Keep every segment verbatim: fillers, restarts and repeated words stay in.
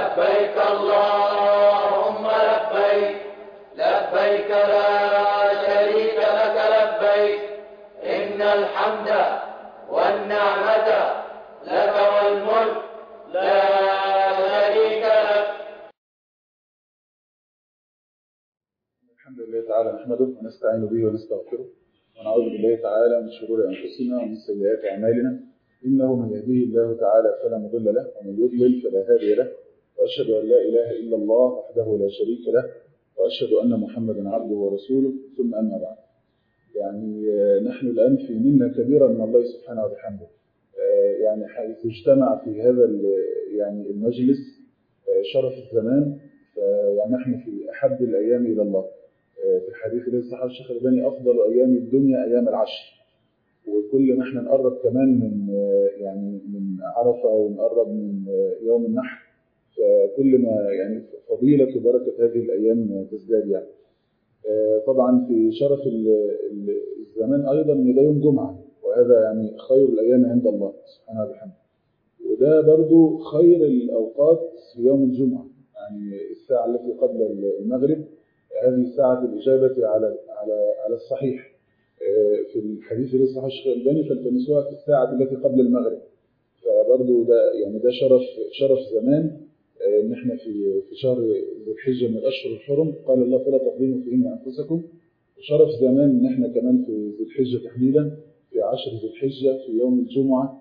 لبيك اللهم لبيك لبيك لا شريك لك لبيك إن الحمد والنعمة لك والملك لا شريك لك. الحمد لله تعالى نحمده ونستعين به ونستغفره ونعوذ بالله تعالى من شرور أنفسنا ومن سيئات أعمالنا، إنه من يهديه الله تعالى فلا مضل له ومن يضلل فلا هادي له، وأشهد أن لا إله إلا الله وحده لا شريك له، وأشهد أن محمدا عبده ورسوله، ثم أما بعد. يعني نحن الآن في منة كبيرة من الله سبحانه وبحمده، يعني حيث اجتمع في هذا يعني المجلس شرف الزمان، يعني نحن في أحب الأيام إلى الله. في الحديث الذي صححه الشيخ الألباني أفضل أيام الدنيا أيام العشر، وكل ما احنا نقرب كمان من يعني من عرفة ونقرب من يوم النحر، فكل ما يعني فضيلة وبركة هذه الأيام تزداد. يعني طبعا في شرف الزمان أيضا إن ده يوم جمعة، وهذا يعني خير الأيام عند الله سبحانه وتعالى، وده برضو خير الأوقات في يوم الجمعة، يعني الساعة التي قبل المغرب هذه ساعة الإجابة على على على الصحيح. في الحديث الذي صححه الشيخ الألباني فالتمسوها في الساعة التي قبل المغرب، فبرضو ده يعني ده شرف شرف زمان ان احنا في في شهر ذي الحجة من الأشهر الحرم، قال الله فلا تظلموا فيهن أنفسكم. وشرف زمان ان احنا كمان في ذي الحجة تحديدا في عشر ذي الحجة في يوم الجمعة،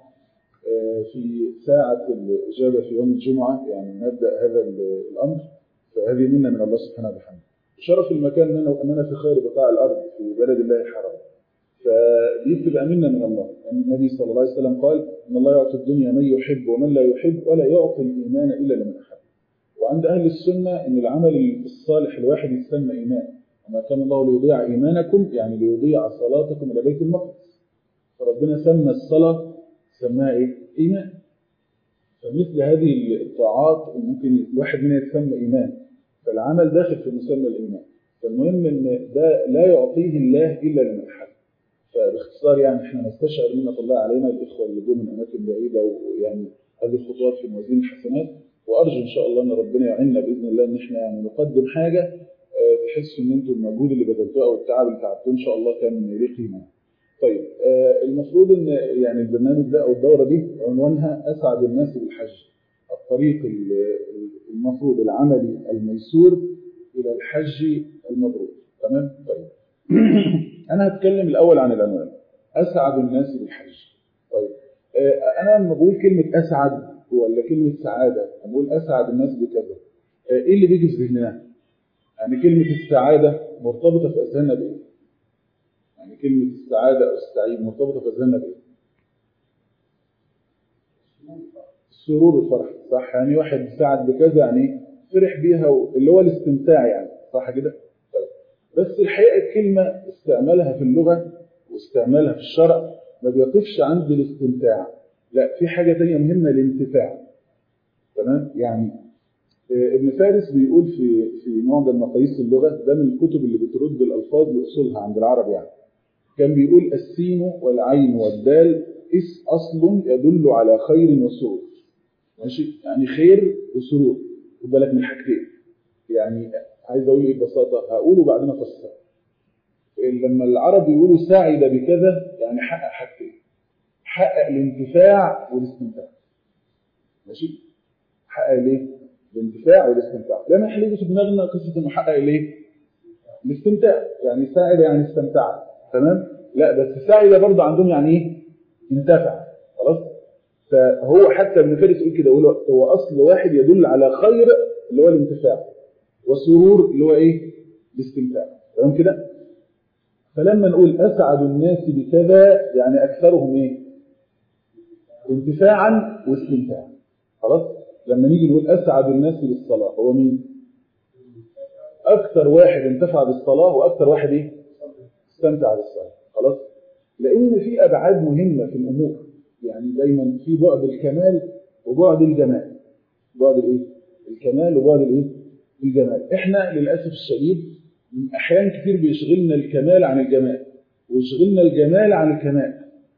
في ساعة الإجابة في يوم الجمعة، يعني نبدأ هذا الأمر، فهذه منا من الله سبحانه وتعالى. شرف المكان أننا أننا في خير بقاع الأرض في بلد الله الحرام، فدي بتبقى منا من الله. يعني النبي صلى الله عليه وسلم قال إن الله يعطي الدنيا من يحب ومن لا يحب ولا يعطي الإيمان إلا لمن أحب. وعند أهل السنة إن العمل الصالح الواحد يسمى إيمان، وما كان الله ليضيع إيمانكم يعني ليضيع صلاتكم إلى بيت المقدس، فربنا سمى الصلاة سماها إيه؟ إيمان. فمثل هذه الطاعات ممكن واحد منها يسمى إيمان، فالعمل داخل في مسمى الإيمان. فالمهم إن ده لا يعطيه الله إلا لمن أحب. فباختصار يعني إحنا نستشعر منة الله علينا الإخوة اللي جم من أماكن بعيدة، ويعني هذه الخطوات في موازين الحسنات، وأرجو إن شاء الله أن ربنا يعيننا بإذن الله إن إحنا يعني نقدم حاجة تحسوا إن أنتم المجهود اللي بذلتوه أو التعب اللي تعبتوه إن شاء الله كان ليه قيمة. طيب المفروض إن يعني البرنامج ده أو الدورة دي عنوانها أسعد الناس بالحج، الطريق المفروض العملي الميسور إلى الحج المبرور. تمام؟ طيب أنا هتكلم الأول عن العنوان أسعد الناس بالحج. طيب أنا لما بقول كلمة أسعد ولا كلمة سعادة، بقول أسعد الناس بكذا، إيه اللي بيجي في ذهننا؟ يعني كلمة السعادة مرتبطة في أذهاننا بإيه؟ يعني كلمة السعادة أو السعيد مرتبطة في أذهاننا بإيه؟ السرور والفرح، صح؟ يعني واحد سعد بكذا يعني فرح بيها، اللي هو الاستمتاع، يعني صح كده؟ طيب. بس الحقيقة الكلمة استعمالها في اللغة واستعمالها في الشرع ما بيقفش عند الاستمتاع، لا، في حاجة تانية مهمة، الانتفاع. تمام؟ يعني ابن فارس بيقول في في معجم مقاييس اللغة، ده من الكتب اللي بترد الألفاظ لأصولها عند العرب، يعني كان بيقول السين والعين والدال اس أصل يدل على خير وسرور. ماشي؟ يعني خير وسرور، خد بالك من حاجتين. يعني عايز اقول ايه ببساطه، هقوله بعدين افسر. لما العرب يقولوا سعد بكذا يعني حقق حاجتين، حقق الانتفاع والاستمتاع. ماشي؟ حقق الايه؟ الانتفاع والاستمتاع. لما احنا يجي في دماغنا قصه انه حقق الايه؟ الاستمتاع، يعني سعد يعني استمتع. تمام؟ لا، بس سعد برضه عندهم يعني ايه؟ انتفع. خلاص؟ فهو حتى ابن فارس يقول كده، يقول هو اصل واحد يدل على خير اللي هو الانتفاع، وسرور اللي هو ايه؟ الاستمتاع. تمام كده؟ فلما نقول اسعد الناس بكذا يعني اكثرهم ايه؟ انتفاعا واستمتاعا. خلاص؟ لما نيجي نقول اسعد الناس بالصلاه هو مين؟ اكثر واحد انتفع بالصلاه واكثر واحد ايه؟ استمتع بالصلاه. خلاص؟ لان في ابعاد مهمه في الامور، يعني دايما في بعد الكمال وبعد الجمال. بعد الايه؟ الكمال وبعد الايه؟ الجمال. احنا للاسف الشديد احيان كتير بيشغلنا الكمال عن الجمال، ويشغلنا الجمال عن الكمال.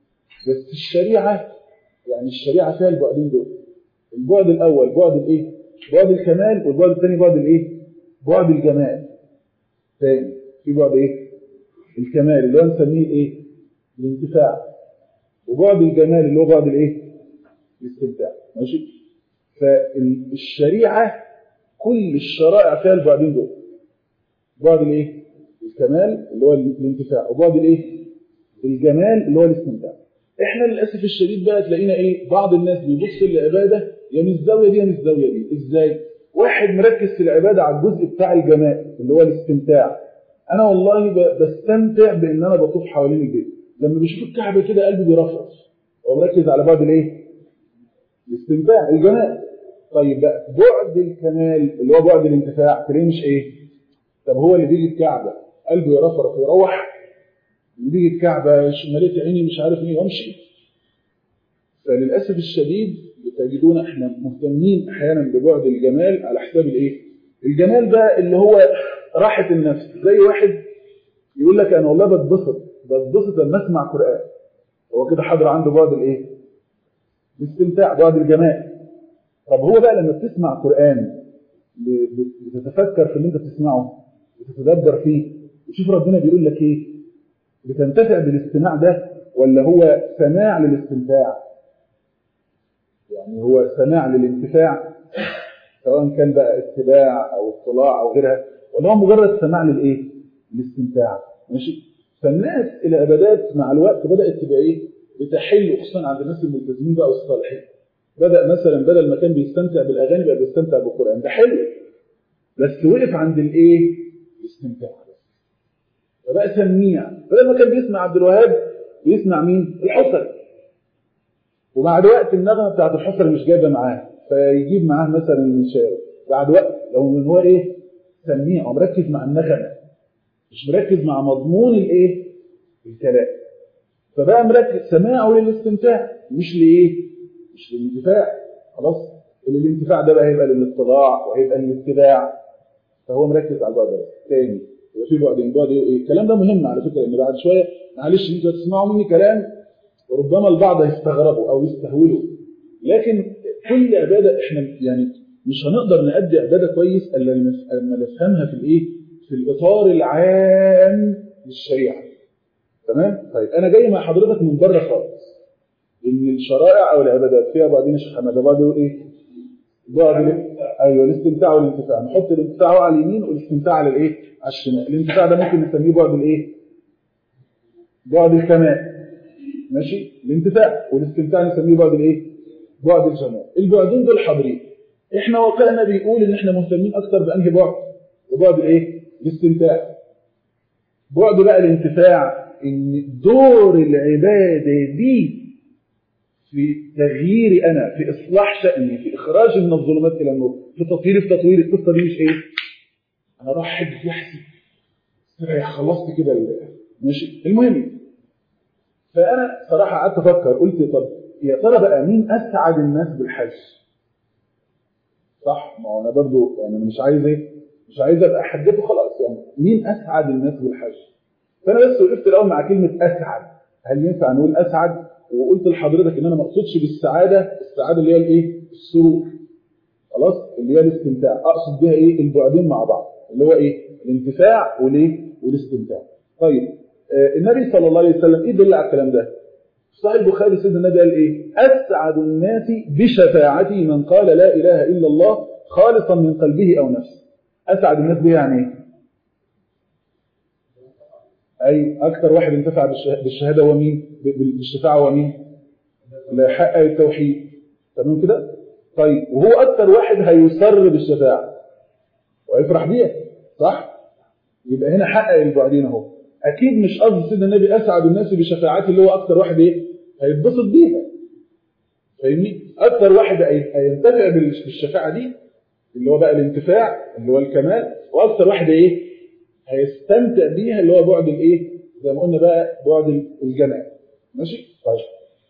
بس الشريعه يعني الشريعه فيها البعدين دول. البعد الاول بعد الايه؟ بعد الكمال، والبعد الثاني بعد الايه؟ بعد الجمال. ثاني في بعد ايه؟ الكمال اللي هو نسميه ايه؟ الانتفاع. وبعد الجمال اللي هو بعد الايه؟ الاستمتاع. ماشي؟ فالشريعه كل الشرائع فيها البعدين دول. بعد الايه؟ الكمال اللي هو الانتفاع، وبعد الايه؟ الجمال اللي هو الاستمتاع. احنا للاسف الشديد بقى تلاقينا ايه؟ بعض الناس بيبص للعباده يا من الزاويه دي يا من الزاويه دي. ازاي؟ واحد مركز في العباده على الجزء بتاع الجمال اللي هو الاستمتاع. انا والله بستمتع بان انا بطوف حوالين البيت، لما بشوف الكعبه كده قلبي بيرفرف. هو مركز على بعد الايه؟ الاستمتاع، الجمال. طيب بقى بعد الكمال اللي هو بعد الانتفاع تلاقيه مش ايه؟ طب هو اللي بيجي الكعبه قلبه يرفرف ويروح، اللي بيجي الكعبه مليت عيني مش عارف ايه وامشي. فللاسف الشديد بتجدون احنا مهتمين احيانا ببعد الجمال على حساب الايه؟ الجمال بقى اللي هو راحه النفس. زي واحد يقول لك انا والله بتبسط بتبسط لما اسمع قران، هو كده حاضر عنده بعد الايه؟ الاستمتاع، بعد الجمال. طب هو بقى لما بتسمع قران بتتفكر في اللي انت بتسمعه وتتدبر فيه وتشوف ربنا بيقول لك ايه، بتنتفع بالاستماع ده ولا هو سماع للاستمتاع؟ يعني هو سماع للانتفاع سواء كان بقى اتباع او اطلاع او غيرها، ولا هو مجرد سماع للايه؟ الاستمتاع. ماشي؟ فالناس العبادات مع الوقت بدات تبقى ايه؟ بتحل، خصوصا عند الناس الملتزمين بقى والصالحين. بدا مثلا بدل ما كان بيستمتع بالاغاني بقى بيستمتع بالقران. ده حلو، بس وقف عند الايه؟ الاستمتاع. فبقى سميع. بدل ما كان بيسمع عبد الوهاب بيسمع مين؟ الحصري. وبعد وقت النغمه بتاعت الحصري مش جايبه معاه، فيجيب معاه مثلا المنشاوي. بعد وقت لو من هو ايه؟ سميع ومركز مع النغمه، مش مركز مع مضمون الايه؟ الكلام. فبقى مركز سماعه للاستمتاع مش لايه؟ مش للانتفاع. خلاص؟ الانتفاع ده بقى هيبقى للاطلاع وهيبقى للاتباع. فهو مركز على البعد ده. تاني يبقى في بعدين. بعد ايه؟ الكلام ده مهم على فكره، ان بعد شويه معلش انتوا تسمعوا مني كلام وربما البعض يستغربوا او يستهولوا، لكن كل عباده احنا يعني مش هنقدر نأدي عباده كويس الا لما نفهمها في الايه؟ في الاطار العام للشريعه. تمام؟ طيب انا جاي مع حضرتك من بره خالص ان الشرائع او العبادات فيها بعدين يا شيخ حماد بعد ايه؟ بعد ايوه الاستمتاع والانتفاع. نحط الانتفاع على اليمين والاستمتاع على الايه؟ على الشمال. الانتفاع ده ممكن نسميه بعد الايه؟ بعد الكمال. ماشي؟ الانتفاع. والاستمتاع نسميه بعد الايه؟ بعد الجمال. البعدين دول حاضرين. احنا واقعنا بيقول ان احنا مهتمين اكتر بانهي بعد؟ وبعد الايه؟ الاستمتاع. بعد بقى الانتفاع ان دور العباده دي في تغييري انا، في اصلاح شأني، في اخراجي من الظلمات الى النور، في تطويري في تطوير. القصه دي مش ايه؟ انا راح حج يحسي خلصت كده. ماشي؟ المهم، فانا صراحه قعدت افكر قلت طب يا ترى بقى مين اسعد الناس بالحج؟ صح؟ ما هو انا برضو يعني انا مش عايز ايه؟ مش عايز ابقى حجته خلاص. يعني مين اسعد الناس بالحج؟ فانا بس وقفت الاول مع كلمه اسعد. هل ينفع نقول اسعد؟ وقلت لحضرتك ان انا ما اقصدش بالسعاده السعاده اللي هي الايه؟ السرور. خلاص؟ اللي هي الاستمتاع. اقصد بها ايه؟ البعدين مع بعض اللي هو ايه؟ الانتفاع والايه؟ والاستمتاع. طيب آه النبي صلى الله عليه وسلم ايه دل على الكلام ده؟ في صحيح البخاري سيدنا النبي قال ايه؟ اسعد الناس بشفاعتي من قال لا اله الا الله خالصا من قلبه او نفسه. اسعد الناس بيه يعني ايه؟ اي اكثر واحد انتفع بالشهاده هو مين؟ بالشفاعه هو مين؟ اللي يحقق التوحيد. تمام كده؟ طيب وهو اكثر واحد هيسر بالشفاعه ويفرح بيها. صح؟ يبقى هنا حقق البعدين اهو. اكيد مش قصد سيدنا النبي اسعد الناس بشفاعتي اللي هو اكثر واحد ايه؟ هيتبسط بيها. فاهمني؟ اكثر واحد هينتفع بالشفاعه دي اللي هو بقى الانتفاع اللي هو الكمال، واكثر واحد ايه؟ هيستمتع بيها اللي هو بعد الايه؟ زي ما قلنا بقى بعد الجمال. ماشي؟ طيب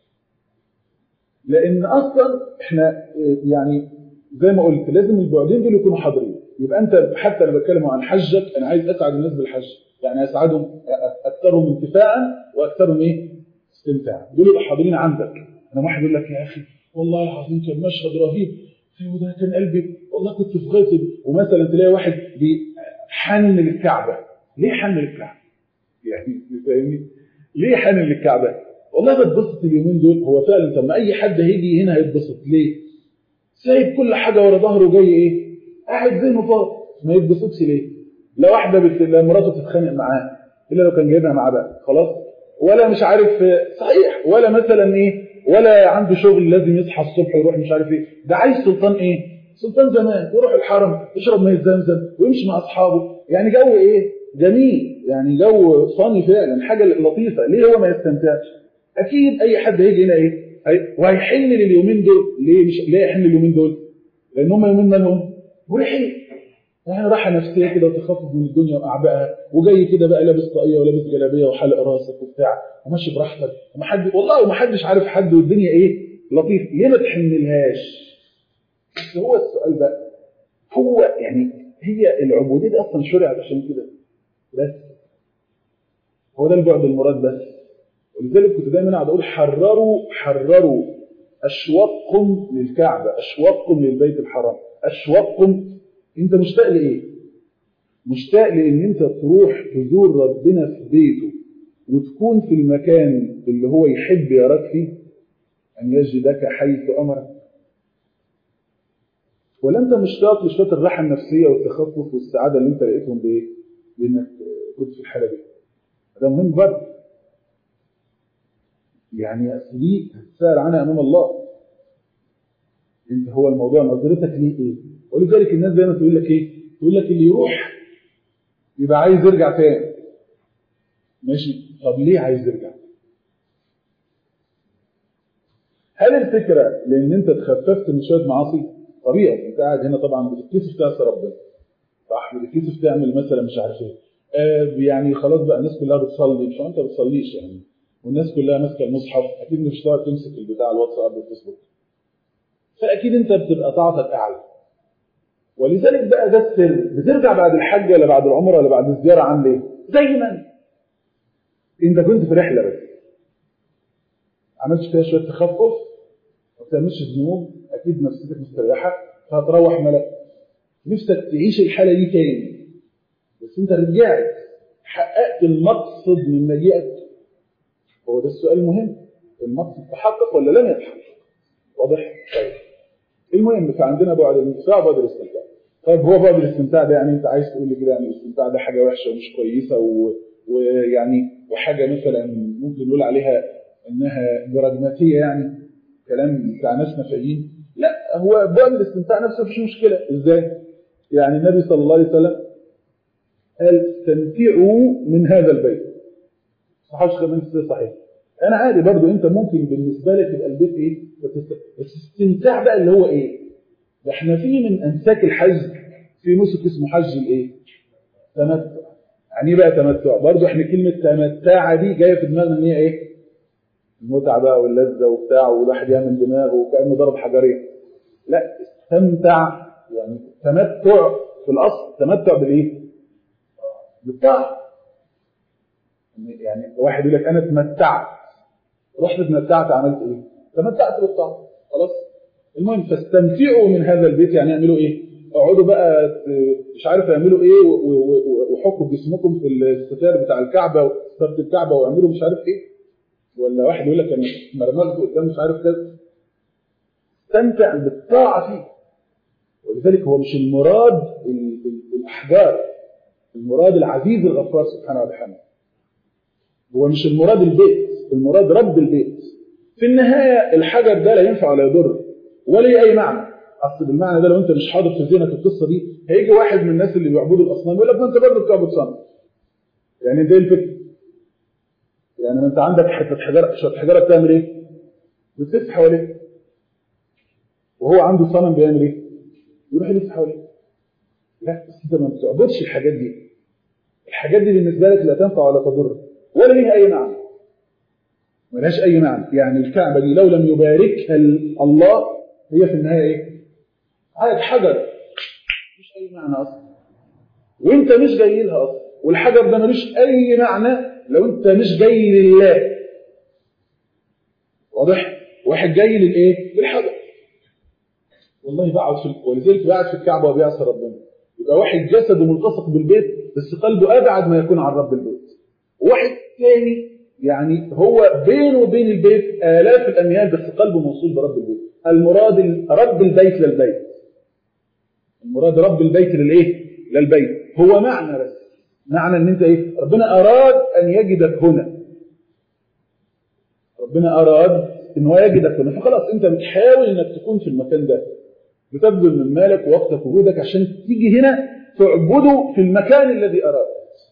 لان اصلا احنا يعني زي ما قلت لازم البعدين دول يكونوا حاضرين. يبقى انت حتى لما بتكلم عن حجك انا عايز اسعد الناس بالحج، يعني اسعدهم اكثرهم انتفاعا واكثرهم ايه؟ استمتاعا. دول يبقوا حاضرين عندك. انا واحد يقول لك يا اخي والله العظيم كان مشهد رهيب وده كان قلبي والله كنت في غايه. ومثلا تلاقي واحد بيحن للكعبه. ليه حن للكعبه؟ يعني فاهمني؟ ليه حن للكعبه؟ والله بتبسط اليومين دول. هو فعلا طب ما اي حد هيجي هنا هيتبسط ليه؟ سايب كل حاجه ورا ظهره جاي ايه؟ قاعد ذهنه فاضي، ما يتبسطش ليه؟ لا واحده بت... لا مراته تتخانق معاه الا لو كان جايبها معاه بقى خلاص، ولا مش عارف صحيح، ولا مثلا ايه، ولا عنده شغل لازم يصحى الصبح ويروح مش عارف ايه. ده عايز سلطان ايه؟ سلطان زمان يروح الحرم يشرب ميه زمزم ويمشي مع اصحابه، يعني جو ايه؟ جميل، يعني جو صاني فعلا، حاجه لطيفه. ليه هو ما يستمتعش؟ اكيد اي حد هيجي هنا ايه وهيحن لليومين دول. ليه مش ليه يحن لليومين دول؟ لان هم يومين مالهم مريحين، يعني راحه نفسيه كده وتخفف من الدنيا واعبائها، وجاي كده بقى لابس طاقيه ولابس جلابيه وحلق راسك وبتاع وماشي براحتك ومحد والله ومحدش عارف حد والدنيا ايه لطيف. ليه ما تحنلهاش؟ بس هو السؤال بقى، هو يعني هي العبوديه دي اصلا شرعت عشان كده بس؟ هو ده البعد المراد بس. ولذلك كنت دايما اقعد اقول حرروا حرروا اشواقكم للكعبه، اشواقكم للبيت الحرام، اشواقكم. انت مشتاق لايه؟ مشتاق لان انت تروح تزور ربنا في بيته وتكون في المكان اللي هو يحب يراك فيه، ان يجدك حيث امرك؟ ولا انت مشتاق لشويه الراحه النفسيه والتخفف والسعاده اللي انت لقيتهم بايه؟ لانك كنت في الحاله دي. ده مهم برضه، يعني اصل دي هتسال عنها امام الله. انت هو الموضوع نظرتك ليه ايه؟ ولذلك الناس دايما تقول لك ايه؟ تقول لك اللي يروح يبقى عايز يرجع تاني. ماشي، طب ليه عايز يرجع؟ هل الفكره لان انت اتخففت من شويه معاصي؟ طبيعي انت قاعد هنا طبعا بتتكسف تعصي ربنا، صح؟ بتتكسف تعمل مثلا مش عارف ايه، آه يعني خلاص بقى الناس كلها بتصلي، مش انت بتصليش يعني، والناس كلها ماسكه المصحف، اكيد مش هتقعد تمسك البتاع الواتساب والفيسبوك، فاكيد انت بتبقى طاعتك اعلى. ولذلك بقى ده السر. بترجع بعد الحج ولا بعد العمره ولا بعد الزياره عامل ايه؟ زي ما انت انت كنت في رحله، بس عملتش فيها شويه تخفف ما بتعملش ذنوب، اكيد نفسيتك مستريحه، فهتروح ملك نفسك تعيش الحاله دي تاني. بس انت رجعت حققت المقصد من مجيئك. هو ده السؤال المهم، المقصد تحقق ولا لم يتحقق؟ واضح؟ طيب المهم فعندنا بعد الانتفاع وبعد الاستمتاع. طيب هو بعد الاستمتاع ده يعني انت عايز تقول لي كده يعني الاستمتاع ده حاجه وحشه ومش كويسه و... ويعني وحاجه مثلا ممكن نقول عليها انها براجماتيه، يعني كلام بتاع ناس نفعيين؟ لا، هو بعد الاستمتاع نفسه مفيش مشكله. ازاي؟ يعني النبي صلى الله عليه وسلم قال استمتعوا من هذا البيت، صحيح كمان صحيح. انا عادي برضو انت ممكن بالنسبه لك يبقى البيت ايه، بس استمتاع بقى اللي هو ايه؟ ده احنا في من امساك الحج في نسك اسمه حج الايه؟ تمتع. يعني ايه بقى تمتع؟ برضو احنا كلمه تمتع دي جايه في دماغنا ان هي ايه؟ المتعه بقى واللذه وبتاع والواحد يعمل دماغه وكانه ضرب حجرين. لا، استمتع يعني تمتع في الاصل تمتع بالايه؟ بالطاعه. يعني واحد يقول لك انا تمتعت، رحت اتمتعت عملت ايه؟ تمتعت بالطاعه خلاص. المهم فاستمتعوا من هذا البيت، يعني يعملوا ايه؟ اقعدوا بقى مش عارف يعملوا ايه وحكوا جسمكم في الستار بتاع الكعبه وستاره الكعبه واعملوا مش عارف ايه. ولا واحد يقول لك انا مرمجت قدام مش عارف كذا. استمتع بالطاعه فيه. ولذلك هو مش المراد الاحجار، المراد العزيز الغفار سبحانه وتعالى. هو مش المراد البيت، المراد رب البيت. في النهايه الحجر ده لا ينفع ولا يضر ولا ليه اي معنى. اصل بالمعنى ده لو انت مش حاضر في ذهنك القصه دي هيجي واحد من الناس اللي بيعبدوا الاصنام يقول لك ما انت برضه بتعبد صنم. يعني ده الفكره. يعني انت عندك حته حجره، شويه حجره بتعمل ايه؟ بتلف حواليه. وهو عنده صنم بيعمل ايه؟ يروح يلف حواليه. لا بس انت ما بتعبدش الحاجات دي. الحاجات دي بالنسبه لك لا تنفع ولا تضر ولا ليها اي معنى. ملهاش اي معنى. يعني الكعبه دي لو لم يباركها الله هي في النهايه ايه؟ عاد حجر مش اي معنى اصلا، وانت مش جاي لها اصلا. والحجر ده ملوش اي معنى لو انت مش جاي لله. واضح؟ واحد جاي للايه؟ للحجر. والله بقعد في ولذلك بقعد في الكعبه وبيعصي ربنا. يبقى واحد جسده ملتصق بالبيت بس قلبه ابعد ما يكون عن رب البيت. وواحد ثاني يعني هو بينه وبين البيت آلاف الاميال بس قلبه موصول برب البيت. المراد رب البيت للبيت. المراد رب البيت للايه؟ للبيت. هو معنى بس معنى ان انت ايه؟ ربنا اراد ان يجدك هنا. ربنا اراد ان هو يجدك هنا، فخلاص انت بتحاول انك تكون في المكان ده. بتبذل من مالك ووقتك وجهدك عشان تيجي هنا تعبده في المكان الذي اراد.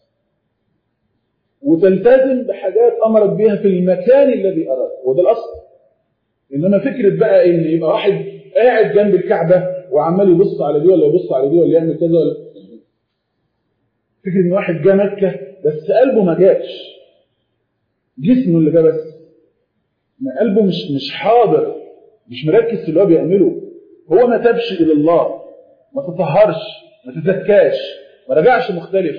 وتلتزم بحاجات امرك بها في المكان الذي اراد، وده الاصل. انما فكره بقى ان يبقى واحد قاعد جنب الكعبه وعمال يبص على دي ولا يبص على دي ولا يعمل كذا ولا فكره ان واحد جه مكه بس قلبه ما جاش، جسمه اللي جه بس، ما قلبه مش مش حاضر، مش مركز في اللي هو بيعمله. هو ما تابش الى الله، ما تطهرش، ما تزكاش، ما رجعش مختلف.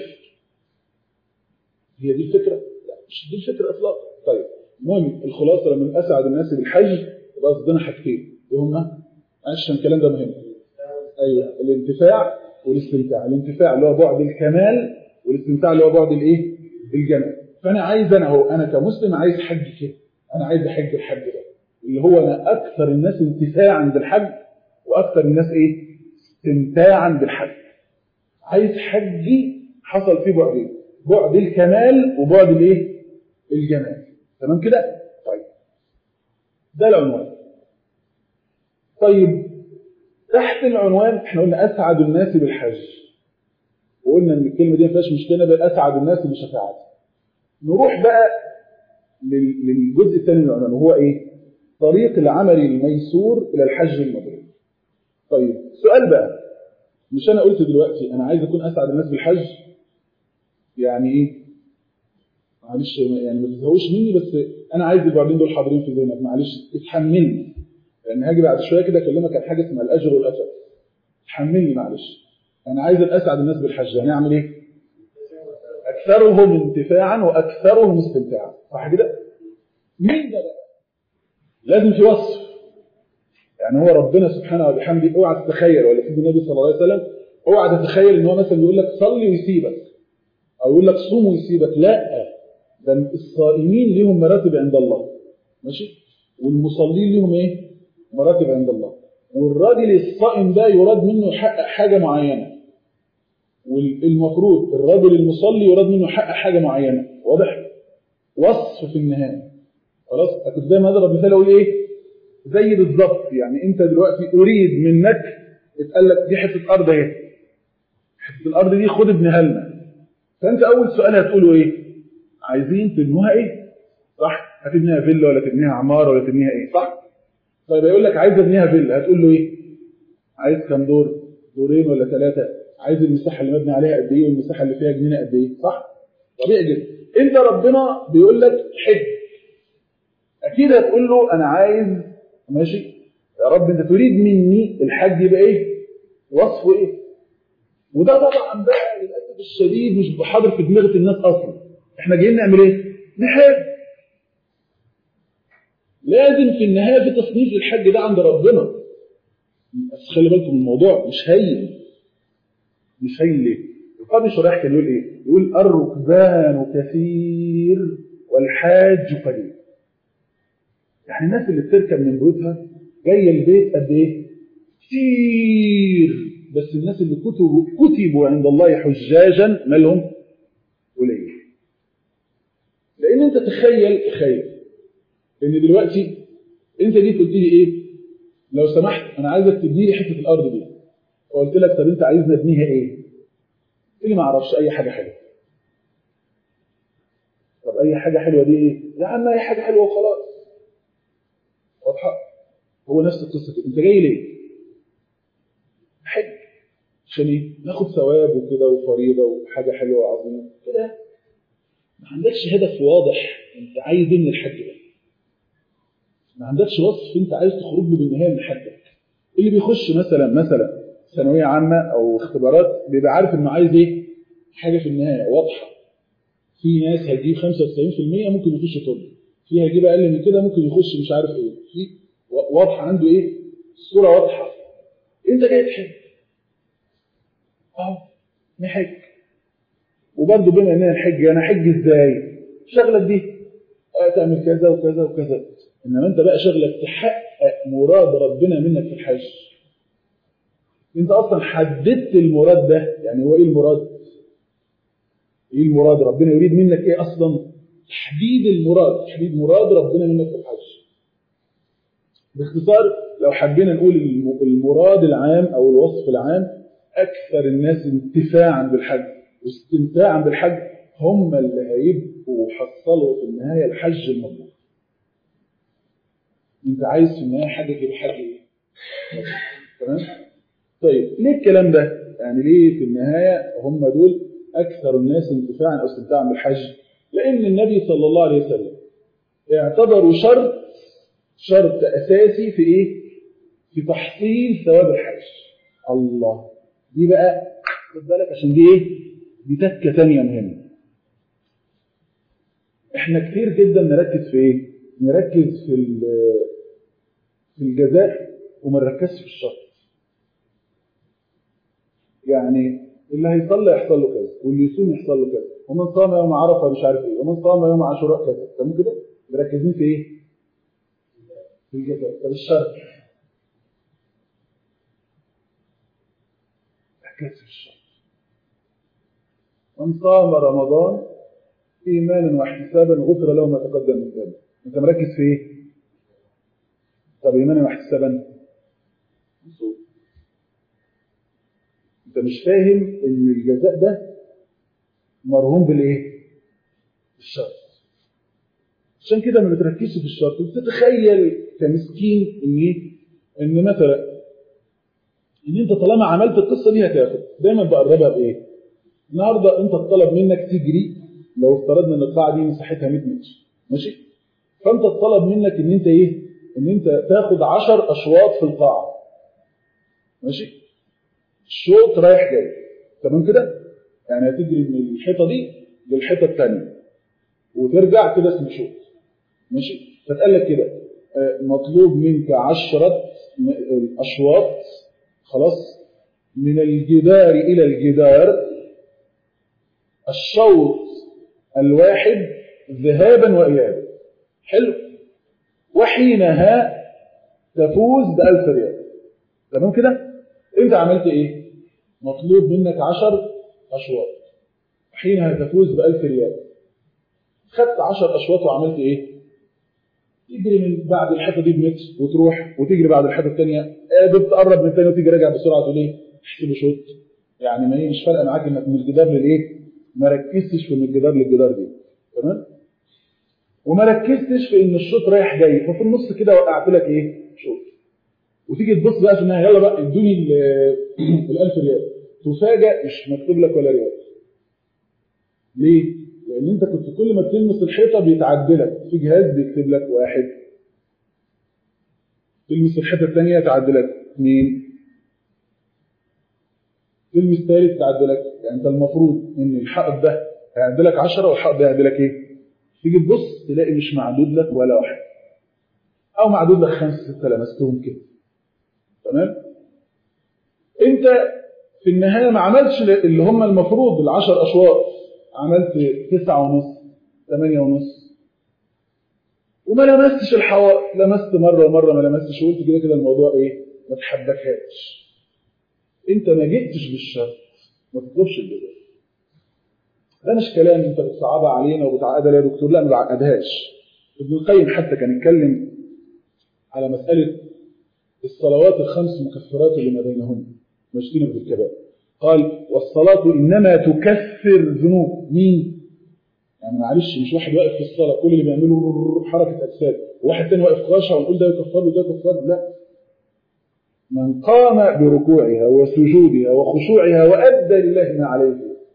هي دي الفكره؟ لا مش دي الفكره اطلاقا. طيب المهم الخلاصه لما اسعد الناس بالحج يبقى قصدنا حاجتين، ايه هما؟ عشان الكلام ده مهم. ايوه الانتفاع والاستمتاع. الانتفاع اللي هو بعد الكمال، والاستمتاع اللي هو بعد الايه؟ الجمال. فانا عايز انا هو انا كمسلم عايز حج كده، انا عايز احج الحج ده اللي هو انا اكثر الناس انتفاعا بالحج واكثر الناس ايه؟ استمتاعا بالحج. عايز حجي حصل فيه بعدين، بعد الكمال وبعد الايه؟ الجمال. تمام كده؟ طيب ده العنوان. طيب تحت العنوان احنا قلنا اسعد الناس بالحج، وقلنا ان الكلمه دي ما فيهاش مشكله، بل اسعد الناس بشفاعته. نروح بقى للجزء الثاني من العنوان وهو ايه؟ طريق العمل الميسور الى الحج المبرور. طيب سؤال بقى، مش انا قلت دلوقتي انا عايز اكون اسعد الناس بالحج؟ يعني ايه؟ معلش يعني ما تزهقوش مني، بس انا عايز البعدين دول حاضرين في ذهنك، معلش اتحملني، لان هاجي بعد شويه كده اكلمك عن حاجه اسمها الاجر والاثر. اتحملني معلش. انا عايز اسعد الناس بالحج، هنعمل ايه؟ اكثرهم انتفاعا واكثرهم استمتاعا، صح كده؟ مين ده بقى؟ لازم في وصف. يعني هو ربنا سبحانه وبحمده، اوعى تتخيل، ولا سيدنا النبي صلى الله عليه وسلم اوعى تتخيل ان هو مثلا يقول لك صلي ويسيبك او يقول لك صوم ويسيبك. لا، ده الصائمين ليهم مراتب عند الله، ماشي؟ والمصلين ليهم ايه؟ مراتب عند الله. والراجل الصائم ده يراد منه يحقق حاجه معينه، والمفروض الرجل المصلي يراد منه يحقق حاجه معينه. واضح؟ وصف في النهايه. خلاص كنت دايما اضرب مثال اقول ايه؟ زي بالظبط، يعني انت دلوقتي اريد منك اتقال لك دي حته ارض اهي، حته الارض دي خد ابنها لنا، فانت اول سؤال هتقوله ايه؟ عايزين تبنوها ايه؟ صح؟ هتبنيها فيلا ولا تبنيها عماره ولا تبنيها ايه؟ صح؟ طيب يقول لك عايز ابنيها فيلا، هتقول له ايه؟ عايز كام دور؟ دورين ولا ثلاثه؟ عايز المساحه اللي مبني عليها قد ايه والمساحه اللي فيها جنينه قد ايه؟ صح؟ طبيعي جدا. انت ربنا بيقول لك حج، اكيد هتقول له انا عايز، ماشي يا رب انت تريد مني الحج يبقى ايه؟ وصفه ايه؟ وده طبعا بقى للاسف الشديد مش حاضر في دماغ الناس اصلا. احنا جايين نعمل ايه؟ نحج. لازم في النهايه في تصنيف الحج ده عند ربنا. بس خلي بالكم الموضوع مش هين. مش هين ليه؟ القاضي شريح كان يقول ايه؟ يقول الركبان كثير والحاج قليل. يعني الناس اللي بتركب من بيوتها جايه البيت قد ايه؟ كثير، بس الناس اللي كتبوا كتبوا عند الله حجاجا مالهم؟ قليل. لان انت تخيل تخيل ان دلوقتي انت جيت قلت لي ايه؟ لو سمحت انا عايزك تبني لي حته الارض دي. فقلت لك طب انت عايزني ابنيها ايه؟ قلت لي ما اعرفش، اي حاجه حلوه. طب اي حاجه حلوه دي ايه؟ يا عم اي حاجه حلوه وخلاص. واضحه؟ هو نفس القصه كده. انت جاي ليه؟ حج. عشان ايه؟ ناخد ثواب وكده وفريضه وحاجه حلوه وعظيمه كده. ما عندكش هدف واضح انت عايز ايه من الحج ده. ما عندكش وصف انت عايز تخرج له بالنهايه من حجك. اللي بيخش مثلا مثلا ثانويه عامه او اختبارات بيبقى عارف انه عايز ايه؟ حاجه في النهايه واضحه. في ناس هتجيب خمسة وتسعين بالمية ممكن يخش طب، في هيجيب اقل من كده ممكن يخش مش عارف ايه، في واضحه عنده ايه؟ الصوره واضحه. انت جاي تحج اهو نحج، وبرضه بما اننا نحج انا حج ازاي؟ شغلك دي تعمل كذا وكذا وكذا، انما انت بقى شغلك تحقق مراد ربنا منك في الحج. انت اصلا حددت المراد ده، يعني هو ايه المراد؟ ايه المراد؟ ربنا يريد منك ايه اصلا؟ تحديد المراد، تحديد مراد ربنا منك في الحج. باختصار لو حبينا نقول المراد العام او الوصف العام، اكثر الناس انتفاعا بالحج واستمتاعا بالحج هم اللي هيبقوا حصلوا في النهايه الحج المطلوب. انت عايز في النهايه حاجه يبقى حج ايه؟ تمام؟ طيب ليه الكلام ده؟ يعني ليه في النهايه هم دول اكثر الناس انتفاعا او استمتاعا بالحج؟ لان النبي صلى الله عليه وسلم اعتبروا شرط شرط اساسي في ايه؟ في تحصيل ثواب الحج. الله، دي بقى خد بالك عشان دي ايه؟ دي تكه ثانيه مهمه. احنا كتير جدا نركز في ايه؟ نركز في في الجزاء وما نركزش في الشرط. يعني اللي هيصلي يحصل له كذا، واللي يصوم يحصل له كذا، ومن صام يوم عرفه مش عارف ايه، ومن صام يوم عاشوراء كذا. تمام كده؟ مركزين في ايه؟ في الجزاء. طب الشرط؟ ركز في الشرط. من صام رمضان ايمانا واحتسابا غفر له ما تقدم من ذنبه. انت مركز في ايه؟ طب ايمانا واحتسابا؟ انت مش فاهم ان الجزاء ده مرهون بالايه؟ الشرط. عشان كده ما بتركزش في الشرط، وتتخيل كمسكين ان ايه؟ ان مثلا ان انت طالما عملت القصه دي هتاخد. دايما بقربها بايه؟ النهارده انت اتطلب منك تجري، لو افترضنا ان القاعه دي مساحتها مية متر، ماشي؟ فانت اتطلب منك ان انت ايه؟ ان انت تاخد عشر اشواط في القاعه، ماشي؟ الشوط رايح جاي، تمام كده؟ يعني هتجري من الحيطه دي للحيطه الثانيه وترجع كده اسمه شوط، ماشي؟ فتقال لك كده مطلوب منك عشرة اشواط، خلاص؟ من الجدار الى الجدار، الشوط الواحد ذهابا وايابا. حلو؟ وحينها تفوز بألف ريال. تمام كده؟ انت عملت ايه؟ مطلوب منك عشر اشواط، حينها تفوز بألف ريال. خدت عشر اشواط وعملت ايه؟ تجري من بعد الحته دي بمتر وتروح وتجري بعد الحته الثانيه، قادر تقرب من الثانيه وتيجي راجع بسرعه تقول ايه؟ احسبه شوط. يعني ما هي مش فارقه معاك انك من الجدار للايه؟ ما ركزتش في من الجدار للجدار دي، تمام؟ وما ركزتش في ان الشوط رايح جاي، ففي النص كده وقعت لك ايه؟ شوط. وتيجي تبص بقى في النهايه، يلا بقى ادوني ال ألف ريال، تفاجئ مش مكتوب لك ولا ريال. ليه؟ لان انت كنت كل ما تلمس الحيطه بيتعدلك، في جهاز بيكتب لك واحد، تلمس الحيطه الثانيه يتعدلك اثنين، تلمس ثالث يتعدلك. يعني انت المفروض ان الحائط ده هيعدلك عشرة والحائط ده هيعدلك ايه؟ تيجي تبص تلاقي مش معدود لك ولا واحد، او معدود لك خمسه سته لمستهم كده، تمام؟ انت في النهايه ما عملتش اللي هم المفروض العشر اشواط، عملت تسعة ونص، ثمانية ونص، وما لمستش الحوائط، لمست مره ومره ما لمستش، وقلت كده كده الموضوع ايه؟ ما تحبكهاش. انت ما جئتش بالشرط، ما تطلبش الجزاء. ده مش كلام انت بتصعبها علينا وبتعقدها يا دكتور، لا ما بعقدهاش. ابن القيم حتى كان يتكلم على مساله الصلوات الخمس مكفرات اللي ما بينهن مجتنب بالكبائر. قال والصلاه انما تكفر ذنوب. مين؟ يعني معلش مش واحد واقف في الصلاه كل اللي بيعمله حركه اجساد، وواحد ثاني واقف خاشع ونقول ده يكفر وده يكفر. لا، من قام بركوعها وسجودها وخشوعها وادى لله ما عليه،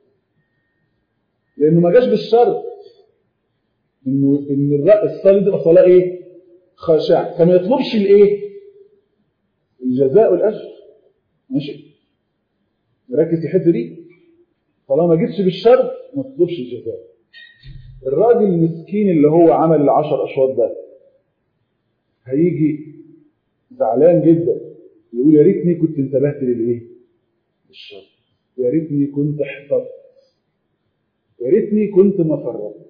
لانه ما جاش بالشرط انه ان الصلاه دي صلاه ايه؟ خاشعه، فما يطلبش الايه؟ الجزاء والاجر. ماشي؟ نركز في الحته دي، طالما ما جيتش بالشرط ما تطلبش الجزاء. الراجل المسكين اللي هو عمل العشر اشواط ده هيجي زعلان جدا يقول يا ريتني كنت انتبهت للايه؟ للشر، يا ريتني كنت احفظت، يا ريتني كنت ما فرطت.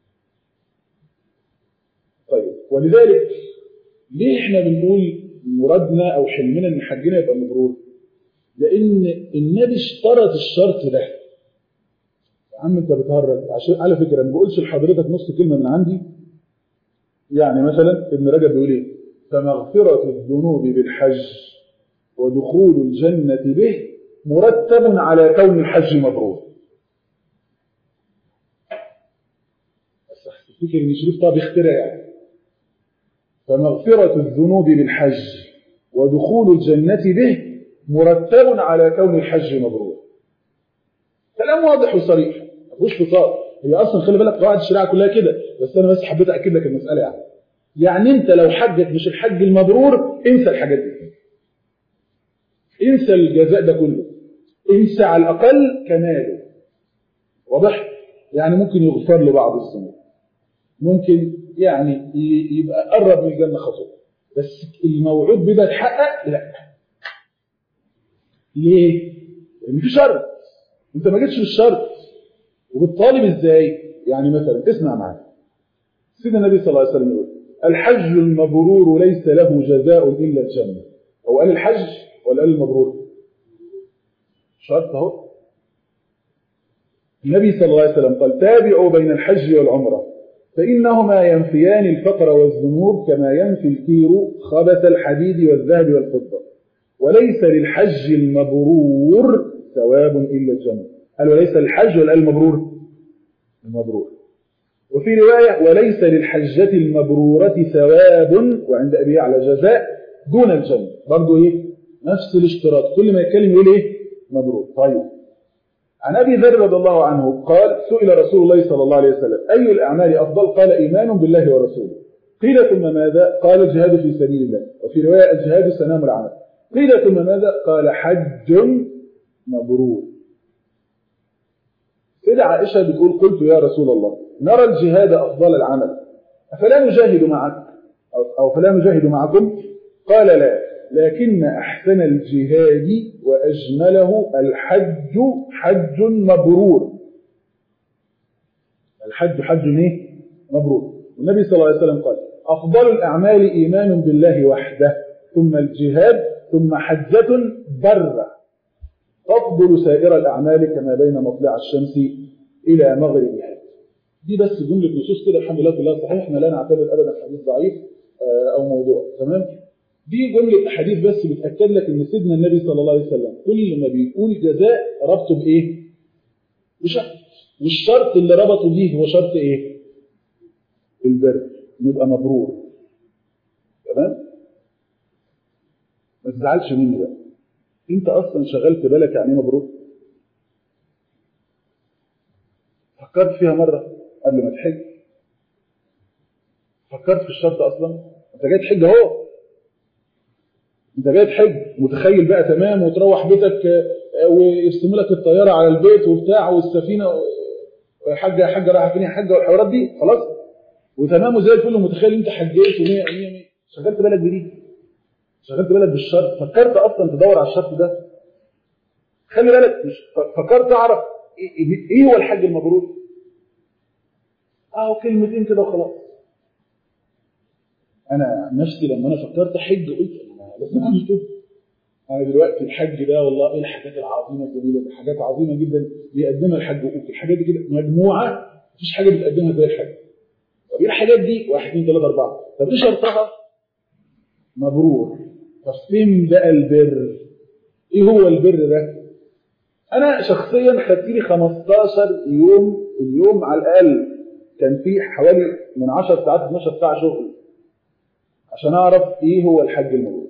طيب ولذلك ليه احنا بنقول مرادنا او حلمنا ان حجنا يبقى مبرور؟ لان النبي اشترط الشرط ده. يا عم انت بتهرج، عشان على فكره ما بقولش لحضرتك نص كلمه من عندي. يعني مثلا ابن رجب بيقول ايه؟ فمغفره الذنوب بالحج ودخول الجنه به مرتب على كون الحج مبرور. بس تفتكر ان شريف طه بيخترع يعني؟ فمغفرة الذنوب بالحج ودخول الجنة به مرتب على كون الحج مبرور. كلام واضح وصريح، ما فيهوش فصال. هي اصلا خلي بالك قواعد الشريعه كلها كده، بس انا بس حبيت اكد لك المساله يعني. يعني انت لو حجك مش الحج المبرور انسى الحاجات دي. انسى الجزاء ده كله. انسى على الاقل كماله. واضح؟ يعني ممكن يغفر له بعض الذنوب. ممكن يعني يبقى قرب من الجنة خطوة، بس الموعود بده يتحقق لا. ليه؟ لأن في شرط، أنت ما جيتش بالشرط وبتطالب إزاي؟ يعني مثلا اسمع معايا، سيدنا النبي صلى الله عليه وسلم يقول الحج المبرور ليس له جزاء إلا الجنة. هو قال الحج ولا قال المبرور؟ شرط أهو. النبي صلى الله عليه وسلم قال تابعوا بين الحج والعمرة فإنهما ينفيان الفقر والذنوب كما ينفي الكير خبث الحديد والذهب والفضة، وليس للحج المبرور ثواب إلا الجنة. قال وليس للحج ولا المبرور؟ المبرور. وفي رواية وليس للحجة المبرورة ثواب، وعند أبي يعلى جزاء دون الجنة. برضو إيه؟ نفس الاشتراط، كل ما يتكلم يقول إيه؟ مبرور. طيب عن أبي ذر رضي الله عنه قال سئل رسول الله صلى الله عليه وسلم أي الأعمال أفضل؟ قال إيمان بالله ورسوله. قيل ثم ماذا؟ قال الجهاد في سبيل الله. وفي رواية الجهاد سنام العمل. قيل ثم ماذا؟ قال حج مبرور. سيدة عائشة بتقول قلت يا رسول الله نرى الجهاد أفضل العمل أفلا نجاهد معك أو فلا نجاهد معكم؟ قال لا، لكن أحسن الجهاد وأجمله الحج حج مبرور. الحج حج ايه؟ مبرور. والنبي صلى الله عليه وسلم قال أفضل الأعمال إيمان بالله وحده ثم الجهاد ثم حجة برة تفضل سائر الأعمال كما بين مطلع الشمس إلى مغربها. دي بس جملة نصوص كده الحمد لله كلها صحيح، احنا لا نعتبر أبدا حديث ضعيف أو موضوع. تمام؟ دي جملة حديث بس بتأكد لك ان سيدنا النبي صلى الله عليه وسلم كل ما بيقول جزاء ربطه بإيه؟ بشرط. والشرط اللي ربطه بيه هو شرط إيه؟ البر، نبقى مبرور. تمام؟ ما تزعلش مني بقى. انت اصلا شغلت بالك يعني ايه مبرور؟ فكرت فيها مرة قبل ما تحج؟ فكرت في الشرط اصلا؟ انت جاي تحج اهو، انت جاي تحج متخيل بقى تمام وتروح بيتك ويرسموا لك الطياره على البيت وبتاع والسفينه حاجه يا حاجه رايحه فين يا حاجه والحوارات دي خلاص وتمام وزي الفل ومتخيل انت حجيت ومية مية مية. شغلت بالك بدي؟ شغلت بالك بالشرط؟ فكرت اصلا تدور على الشرط ده؟ خلي بالك، مش فكرت اعرف ايه هو الحج المبرور؟ اهو كلمتين كده وخلاص. انا نفسي لما انا فكرت حج قلت انا لازم اعمل كده. انا دلوقتي الحج ده والله ايه الحاجات العظيمه الجميله دي، حاجات عظيمه جدا بيقدمها الحج. الحاجات دي كده مجموعه مفيش حاجه بتقدمها زي الحج. طب ايه الحاجات دي؟ واحد اثنين ثلاثه اربعه. طب ايه شرطها؟ مبرور. طب فين بقى البر؟ ايه هو البر ده؟ انا شخصيا خدت لي خمستاشر يوم، اليوم على الاقل كان فيه حوالي من عشر ساعات اتناشر ساعه شغل عشان اعرف ايه هو الحج المبرور.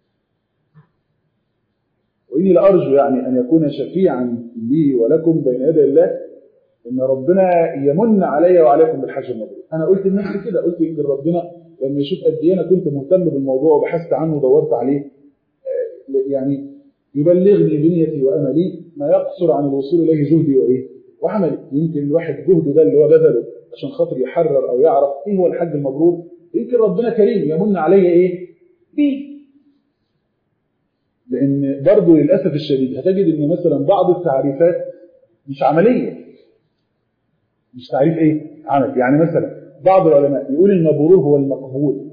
واني لارجو يعني ان يكون شفيعا لي ولكم بين يدي الله، ان ربنا يمن علي وعليكم بالحج المبرور. انا قلت لنفسي كده، قلت يمكن ربنا لما يشوف قد ايه انا كنت مهتم بالموضوع وبحثت عنه ودورت عليه يعني يبلغني بنيتي واملي ما يقصر عن الوصول اليه جهدي وايه وعملي. يمكن الواحد جهده ده اللي هو بذله عشان خاطر يحرر او يعرف ايه هو الحج المبرور، يمكن ربنا كريم يمن علي ايه بيه. لان برضه للاسف الشديد هتجد ان مثلا بعض التعريفات مش عمليه، مش تعريف ايه عمل. يعني مثلا بعض العلماء يقول المبرور هو المقبول،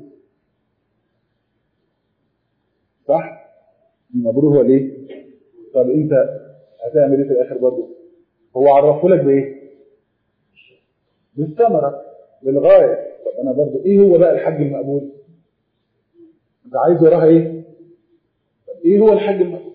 صح؟ المبرور هو الايه؟ طب انت هتعمل ايه في الاخر برضه؟ هو عرفه لك بايه؟ بالثمره، للغايه. طب انا برضه ايه هو بقى الحج المقبول؟ انت عايز وراها ايه؟ طب ايه هو الحج المقبول؟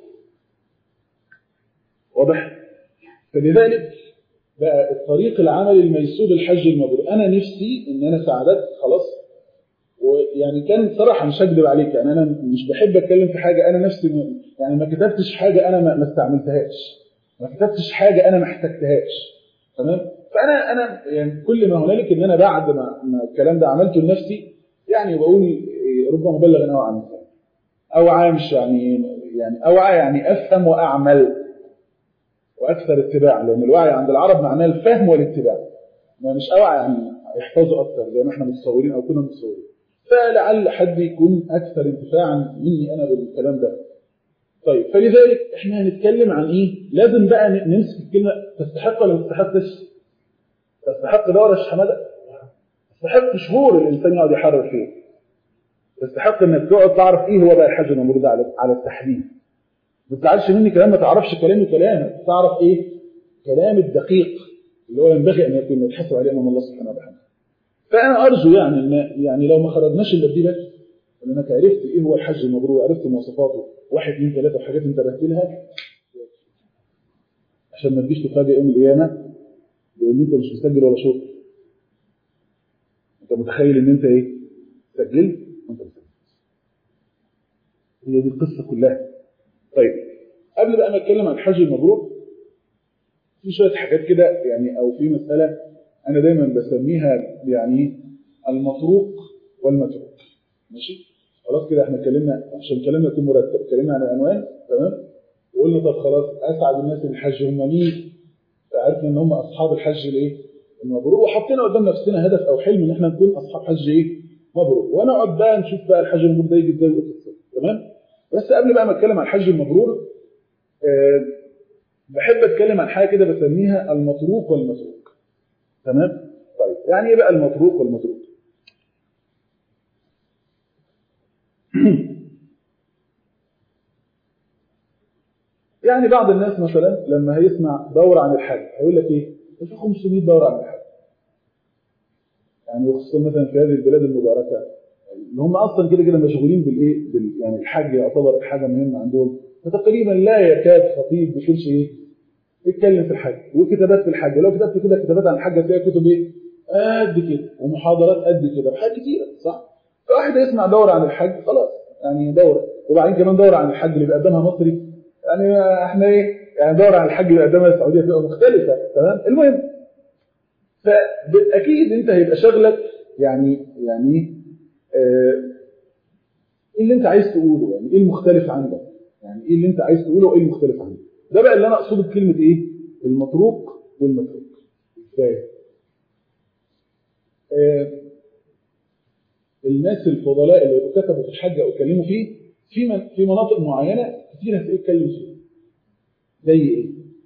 واضح؟ فلذلك بقى الطريق العملي الميسور للحج المبرور، انا نفسي ان انا ساعدت خلاص. ويعني كان صراحه مش هكذب عليك، يعني انا مش بحب اتكلم في حاجه انا نفسي يعني ما كتبتش حاجه انا ما استعملتهاش، ما كتبتش حاجه انا ما احتجتهاش، تمام؟ فانا انا يعني كل ما هنالك ان انا بعد ما, ما الكلام ده عملته لنفسي، يعني بقول رب مبلغ او عام او عامش، يعني يعني اوعى يعني افهم واعمل واكثر اتباع، لان الوعي عند العرب معناه الفهم والاتباع، ما مش اوعى يعني يحفظوا اكثر زي ما احنا متصورين او كنا متصورين. فلعل حد يكون اكثر انتفاعا مني انا بالكلام ده. طيب فلذلك احنا هنتكلم عن ايه؟ لازم بقى نمسك الكلمه تستحق ولا ما تستحقش؟ تستحق دورة الشمالة؟ تستحق شهور الانسان يقعد يحرر فيه. تستحق انك تقعد تعرف ايه هو بقى الحج المبرور على على التحديد. ما تزعلش مني كلام ما تعرفش كلامي كلامك، تعرف ايه؟ كلام الدقيق اللي هو ينبغي ان يكون يتحسب عليه امام الله سبحانه وتعالى. فانا ارجو يعني ان يعني لو ما خرجناش الا دي بس، انك عرفت ايه هو الحج المبرور وعرفت مواصفاته واحد اثنين ثلاثه وحاجات انت رتبتها، عشان ما تجيش تفاجئ يوم القيامه بان انت مش مسجل ولا شغل. انت متخيل ان انت ايه؟ سجلت وانت مسجل. هي دي القصه كلها. طيب قبل بقى ما اتكلم عن الحج المبرور، في شويه حاجات كده يعني، او في مساله انا دايما بسميها يعني المطروق والمتروك. ماشي؟ خلاص كده احنا اتكلمنا، عشان كلامنا يكون مرتب، اتكلمنا عن العنوان، تمام؟ وقلنا طب خلاص اسعد الناس بالحج هم مين؟ عرفنا ان هم اصحاب الحج الايه؟ المبرور، وحطينا قدام نفسنا هدف او حلم ان احنا نكون اصحاب حج ايه؟ مبرور. ونقعد بقى نشوف بقى الحج المبرور ده يجي ازاي وقصته، تمام؟ بس قبل بقى ما اتكلم عن الحج المبرور، أه بحب اتكلم عن حاجه كده بسميها المطروق والمتروك. تمام؟ طيب يعني ايه بقى المطروق والمتروك؟ يعني بعض الناس مثلا لما هيسمع دورة عن الحج هيقول لك ايه؟ في خمسمائة دورة عن الحج. يعني وخصوصا مثلا في هذه البلاد المباركة اللي هم اصلا كده كده مشغولين بالايه؟ بال يعني الحج يعتبر حاجه مهمه عندهم، فتقريبا لا يكاد خطيب بكل شيء يتكلم في الحج وكتابات في الحج. ولو كتبت كده كتابات عن الحج هتلاقي كتب ايه؟ قد كده ومحاضرات قد كده وحاجات كتيره، صح؟ فواحد يسمع دوره عن الحج خلاص يعني دوره، وبعدين كمان دوره عن الحج اللي بيقدمها مصري، يعني احنا ايه؟ يعني دوره عن الحج اللي بيقدمها السعوديه تبقى مختلفه، تمام؟ المهم فاكيد انت هيبقى شغلك يعني يعني آه ايه اللي انت عايز تقوله؟ يعني ايه المختلف عندك؟ يعني ايه اللي انت عايز تقوله وايه المختلف عندك؟ ده بقى اللي انا اقصده بكلمه ايه؟ المطروق والمتروك. ازاي؟ آه الناس الفضلاء اللي كتبوا في الحج او اتكلموا فيه في من في مناطق معينه كتير هتلاقيه اتكلم فيها. زي ايه؟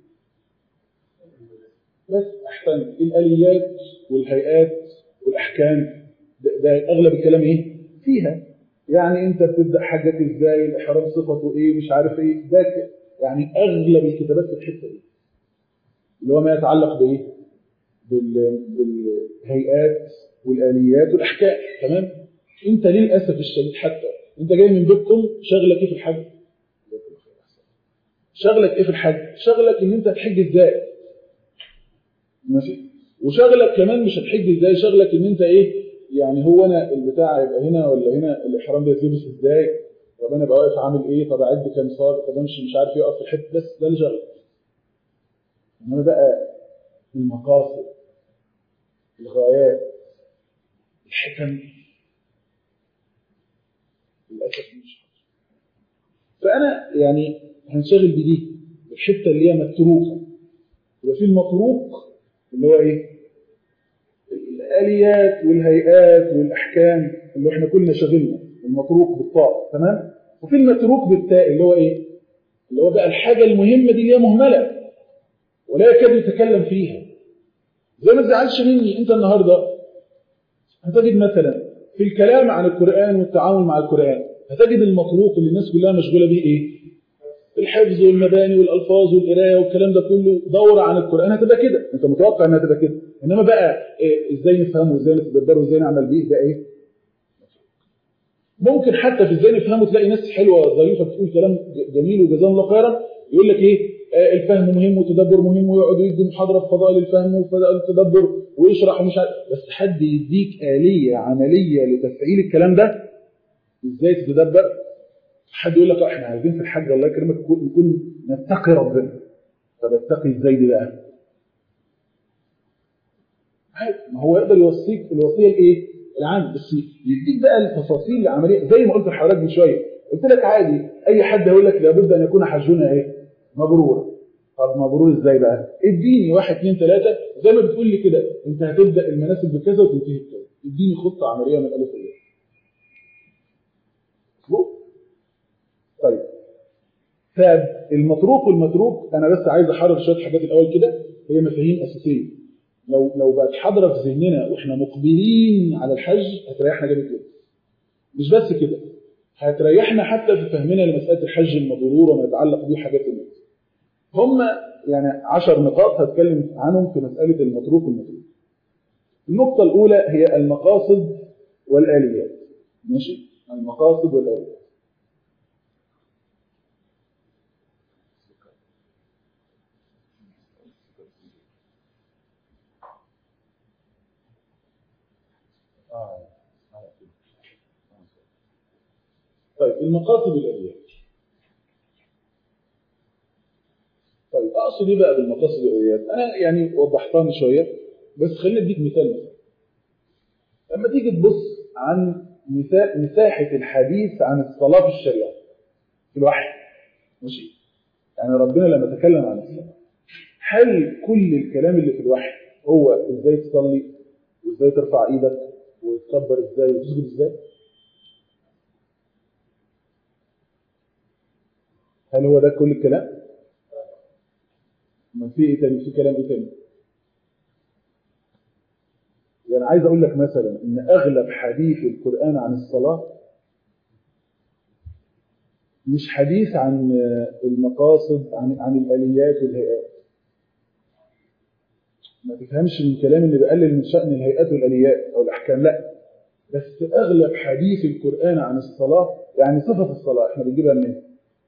بس احسن الاليات والهيئات والاحكام، ده, ده اغلب الكلام ايه؟ فيها. يعني انت بتبدا حاجك ازاي؟ الاحرام صفته ايه؟ مش عارف ايه ده، يعني اغلب الكتابات في الحته دي اللي هو ما يتعلق بايه؟ بالهيئات والاليات والاحكام، تمام؟ انت للاسف الشديد حتى انت جاي من بيتكم شغلك ايه في الحج؟ شغلك ايه في الحج؟ شغلك ان انت هتحج ازاي؟ ماشي؟ وشغلك كمان مش هتحج ازاي، شغلك ان انت ايه؟ يعني هو انا البتاع يبقى هنا ولا هنا؟ الاحرام ده يتلبس ازاي؟ طب انا ابقى واقف عامل ايه؟ طب اعد كام صار؟ طب امشي مش عارف ايه، اقف في الحته، بس ده اللي شغلك. انما بقى المقاصد، الغايات، الحكم، للاسف مش حاجه. فانا يعني هنشغل بدي الحته اللي هي متروكه. يبقى في المطروق اللي هو ايه؟ الآليات والهيئات والأحكام اللي احنا كلنا شغلنا، المطروق بالطاء، تمام؟ وفي المتروك بالتاء اللي هو ايه؟ اللي هو بقى الحاجة المهمة دي هي مهملة ولا يكاد يتكلم فيها. زي ما تزعلش مني، انت النهاردة هتجد مثلا في الكلام عن القرآن والتعامل مع القرآن هتجد المطروق اللي الناس كلها مشغولة به ايه؟ الحفظ والمباني والألفاظ والقراية والكلام ده كله. دورة عن القرآن هتبقى كده، انت متوقع انها تبقى كده. انما بقى إيه؟ ازاي نفهمه وازاي نتدبره وازاي نعمل بيه ده ايه؟ ممكن حتى في ازاي نفهمه تلاقي ناس حلوة ظريفة بتقول كلام جميل وجزاهم الله خيرا، يقول لك ايه؟ آه الفهم مهم والتدبر مهم، ويقعد يدي محاضرة في فضائل الفهم وفضائل التدبر ويشرح ومش عارف. بس حد يديك آلية عملية لتفعيل الكلام ده ازاي تتدبر؟ حد يقول لك احنا عايزين في الحج الله يكرمك نكون نتقي ربنا. طب اتقي ازاي دي بقى؟ ما هو يقدر يوصيك الوصيه الايه؟ العام، بس يديك بقى التفاصيل العمليه. زي ما قلت لحضرتك من شويه، قلت لك عادي اي حد هيقول لك لابد ان يكون حجنا ايه؟ مبرور. طب مبرور ازاي بقى؟ اديني واحد اثنين ثلاثه زي ما بتقول لي كده، انت هتبدا المناسك بكذا وتنتهي بكذا، اديني خطه عمليه من الف الى ب. طيب فالمطروق والمتروك انا بس عايز احرر شويه حاجات الاول كده، هي مفاهيم اساسيه. لو لو بقت حاضره في ذهننا واحنا مقبلين على الحج هتريحنا جامد جدا. مش بس كده، هتريحنا حتى في فهمنا لمساله الحج المبرور وما يتعلق به حاجات الناس. هم يعني عشر نقاط هتكلم عنهم في مساله المتروك والمتروك. النقطه الاولى هي المقاصد والاليات. ماشي؟ المقاصد والاليات. طيب المقاصد والآليات. طيب أقصد إيه بقى بالمقاصد والآليات؟ أنا يعني وضحتها من شوية، بس خليني أديك مثال مثلا. لما تيجي تبص عن مساحة الحديث عن الصلاة في الشريعة في الوحي، ماشي؟ يعني ربنا لما تكلم عن الصلاة، هل كل الكلام اللي في الوحي هو إزاي تصلي وإزاي ترفع إيدك وتكبر إزاي وتسجد إزاي؟ هل هو ده كل الكلام؟ ما في إيه تاني؟ في كلام إيه تاني؟ يعني عايز أقول لك مثلا إن أغلب حديث القرآن عن الصلاة مش حديث عن المقاصد، عن عن الآليات والهيئات. ما تفهمش من كلام اللي بقلل من شأن الهيئات والآليات أو الأحكام، لا. بس أغلب حديث القرآن عن الصلاة يعني صفة الصلاة إحنا بنجيبها منين؟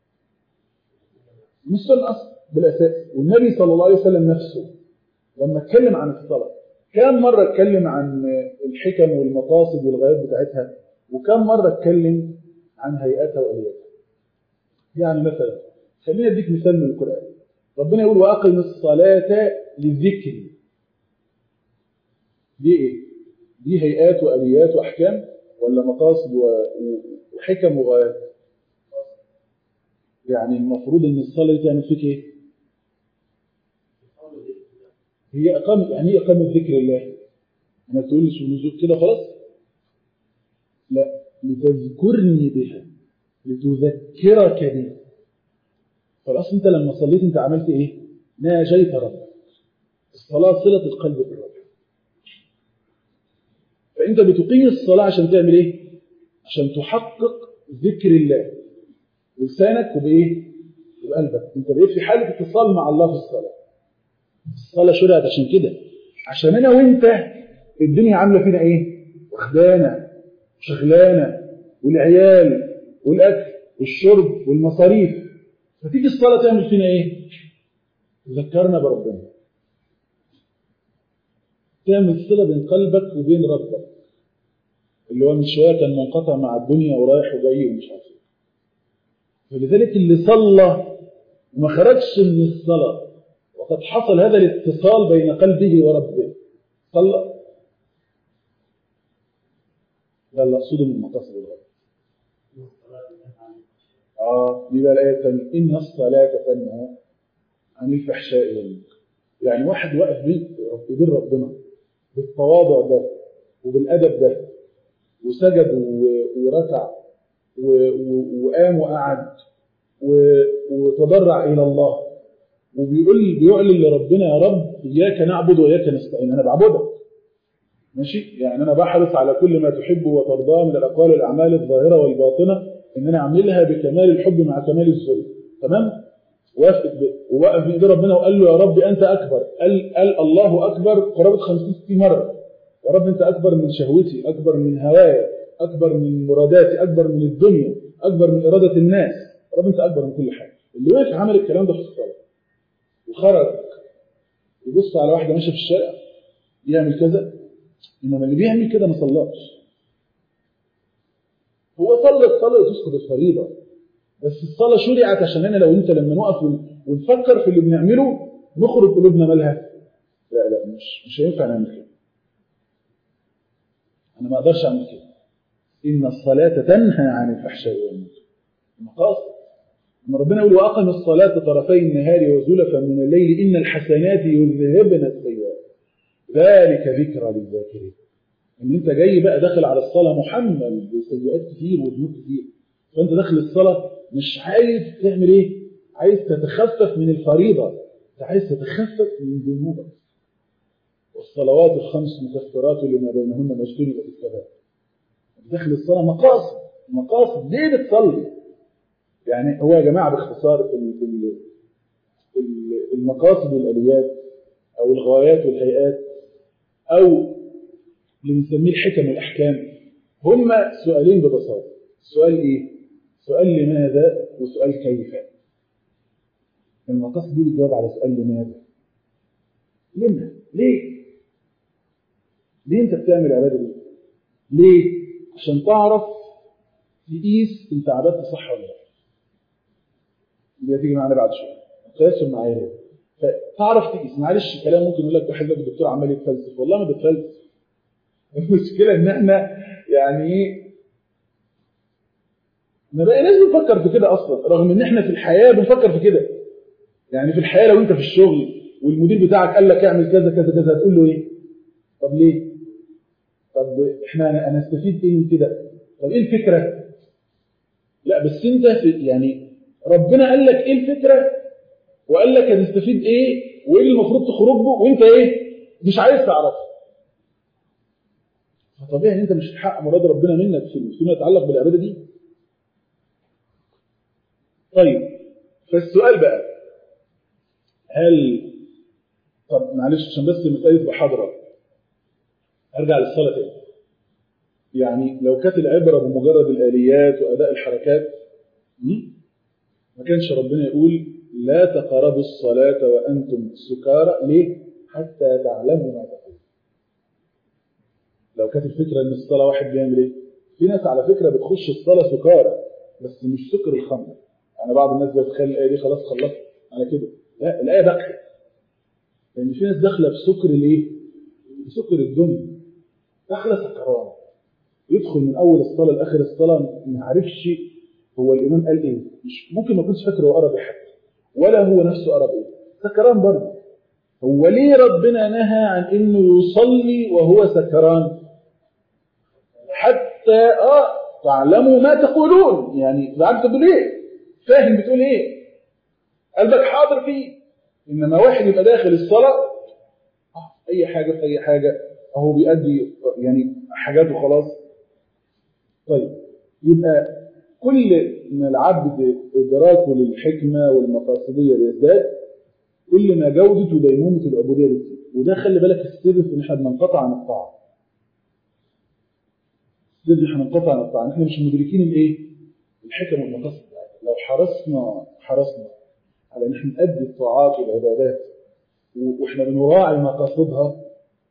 من السنة أصلا بالأساس. والنبي صلى الله عليه وسلم نفسه لما اتكلم عن الصلاة كم مرة اتكلم عن الحكم والمقاصد والغايات بتاعتها، وكم مرة اتكلم عن هيئاتها وآلياتها. يعني مثلا خلينا اديك مثال من القرآن. ربنا يقول وأقم الصلاة للذكر. دي ايه؟ دي هيئات وآليات وأحكام ولا مقاصد وحكم وغايات؟ يعني المفروض ان الصلاة دي تعمل فيك ايه؟ هي إقامة. يعني ايه إقامة ذكر الله؟ ما تقولش ونزول كده خلاص؟ لا، لتذكرني بها، لتذكرك بها. فالأصل أنت لما صليت أنت عملت إيه؟ ناجيت ربك. الصلاة صلة القلب بالرب. فأنت بتقيم الصلاة عشان تعمل إيه؟ عشان تحقق ذكر الله بلسانك وبإيه؟ وبقلبك. أنت بقيت في حالة اتصال مع الله في الصلاة. الصلاة شرعت عشان كده، عشان أنا وأنت الدنيا عاملة فينا إيه؟ واخدانا وشغلانة والعيال والأكل والشرب والمصاريف. فتيجي الصلاة تعمل فينا إيه؟ تذكرنا بربنا، تعمل صلة بين قلبك وبين ربك اللي هو من شوية كان منقطع مع الدنيا ورايح وجاي ومش عارف ايه. فلذلك اللي صلى وما خرجش من الصلاة وقد حصل هذا الاتصال بين قلبه وربه صلى. ده اللي أقصده من مقاصد الغرب. آه دي بقى الآية الثانية، إن الصلاة تنهى عن الفحشاء والمنكر. يعني واحد واقف بين ربنا بالتواضع ده وبالأدب ده وسجد وركع وقام وقعد وتضرع إلى الله وبيقول بيعلن لربنا يا رب إياك نعبد وإياك نستعين، أنا بعبدك ماشي، يعني أنا بحرص على كل ما تحب وترضاه من الأقوال والأعمال الظاهرة والباطنة إن أنا أعملها بكمال الحب مع كمال الذل، تمام؟ وافق ووقف بإيد ربنا وقال له يا رب أنت أكبر، قال, قال الله أكبر قرابة خمسين ستين مرة، يا رب أنت أكبر من شهوتي، أكبر من هوايا، أكبر من مراداتي، أكبر من الدنيا، أكبر من إرادة الناس، يا رب أنت أكبر من كل حاجة. اللي وقف عمل الكلام ده في الصلاة وخرج يبص على واحدة ماشية في الشارع يعمل كذا، إنما اللي بيعمل كده ما صلاش. هو صلى الصلاة تسقط الفريضة، بس الصلاة شرعت عشان أنا لو أنت لما نقف ونفكر في اللي بنعمله نخرج قلوبنا مالها؟ لا لا مش مش هينفع نعمل كده. أنا ما أقدرش أعمل كده. إن الصلاة تنهى عن الفحشاء والمنكر. المقاصد. لما ربنا يقول وأقم الصلاة طرفي النهار وزلفا من الليل إن الحسنات يذهبن السيئات ذلك ذكرى للذاكرين. إن أنت جاي بقى داخل على الصلاة محمل بسيئات كتير وذنوب كتير، فأنت داخل الصلاة مش عايز تعمل إيه؟ عايز تتخفف من الفريضة، أنت عايز تتخفف من ذنوبك. والصلوات الخمس مكفرات لما بينهن ما اجتنبت الكبائر. داخل الصلاة مقاصد، مقاصد ليه بتصلي؟ يعني هو يا جماعة باختصار المقاصد والآليات أو الغايات والهيئات أو اللي بنسميه الحكم والأحكام هم سؤالين ببساطة. سؤال إيه؟ سؤال لماذا وسؤال كيف. المقاصد دي بتجاوب على سؤال لماذا. لماذا؟ ليه؟ ليه أنت بتعمل العبادة دي؟ ليه؟ عشان تعرف تقيس أنت عبادتك صح ولا لا. دي هتيجي معانا بعد شوية. تقيسهم معايا ليه؟ فتعرف تقيس. معلش كلام ممكن يقول لك واحد لك الدكتور عمال يتفلسف، والله ما بتفلسف. المشكلة إن إحنا يعني إيه؟ ما بقيناش بنفكر في كده أصلا، رغم إن إحنا في الحياة بنفكر في كده. يعني في الحياة لو أنت في الشغل والمدير بتاعك قال لك اعمل كذا كذا كذا هتقول له إيه؟ طب ليه؟ طب إحنا أنا أستفيد إيه من كده؟ طب إيه الفكرة؟ لا بس أنت في يعني ربنا قال لك إيه الفكرة؟ وقال لك هتستفيد إيه؟ وإيه اللي المفروض تخرج به؟ وأنت إيه؟ مش عايز تعرفه. فطبيعي إن أنت مش هتحقق مراد ربنا منك فيما يتعلق بالعبادة دي. طيب فالسؤال بقى هل طب معلش عشان بس المسألة تبقى حاضرة ارجع للصلاة تاني. يعني لو كانت العبرة بمجرد الآليات وأداء الحركات ما كانش ربنا يقول لا تقربوا الصلاة وأنتم سكارى. ليه؟ حتى تعلموا ما تقول. لو كانت الفكرة ان الصلاة واحد بيعمل ايه؟ في ناس على فكرة بتخش الصلاة سكارى بس مش سكر الخمر. يعني بعض الناس بتخلي الآية دي خلاص خلصت على كده. لا الآية باقية. لأن في ناس داخلة بسكر الايه؟ بسكر الدنيا. داخلة سكران. يدخل من أول الصلاة لآخر الصلاة ما عارفش هو الإمام قال إيه. مش ممكن ما يكونش فاكر هو قرب إيه حتى ولا هو نفسه قرب إيه. سكران برضه. هو ليه ربنا نهى عن إنه يصلي وهو سكران؟ حتى آه تعلموا ما تقولون. يعني بعد تقول إيه؟ فاهم بتقول إيه؟ قلبك حاضر فيه. إنما واحد يبقى داخل الصلاة آه أي حاجة في أي حاجة أهو بيأدي يعني حاجات وخلاص. طيب يبقى كل ما العبد إدراكه للحكمة والمقاصدية يزداد كل ما جودة وديمومة العبودية بتزيد. وده خلي بالك السر في إن إحنا بننقطع عن الطاعة. السر إحنا بننقطع عن الطاعة. إحنا مش مدركين الإيه؟ الحكم والمقاصد. لو حرصنا حرصنا على إن إحنا نؤدي الطاعات والعبادات وإحنا بنراعي مقاصدها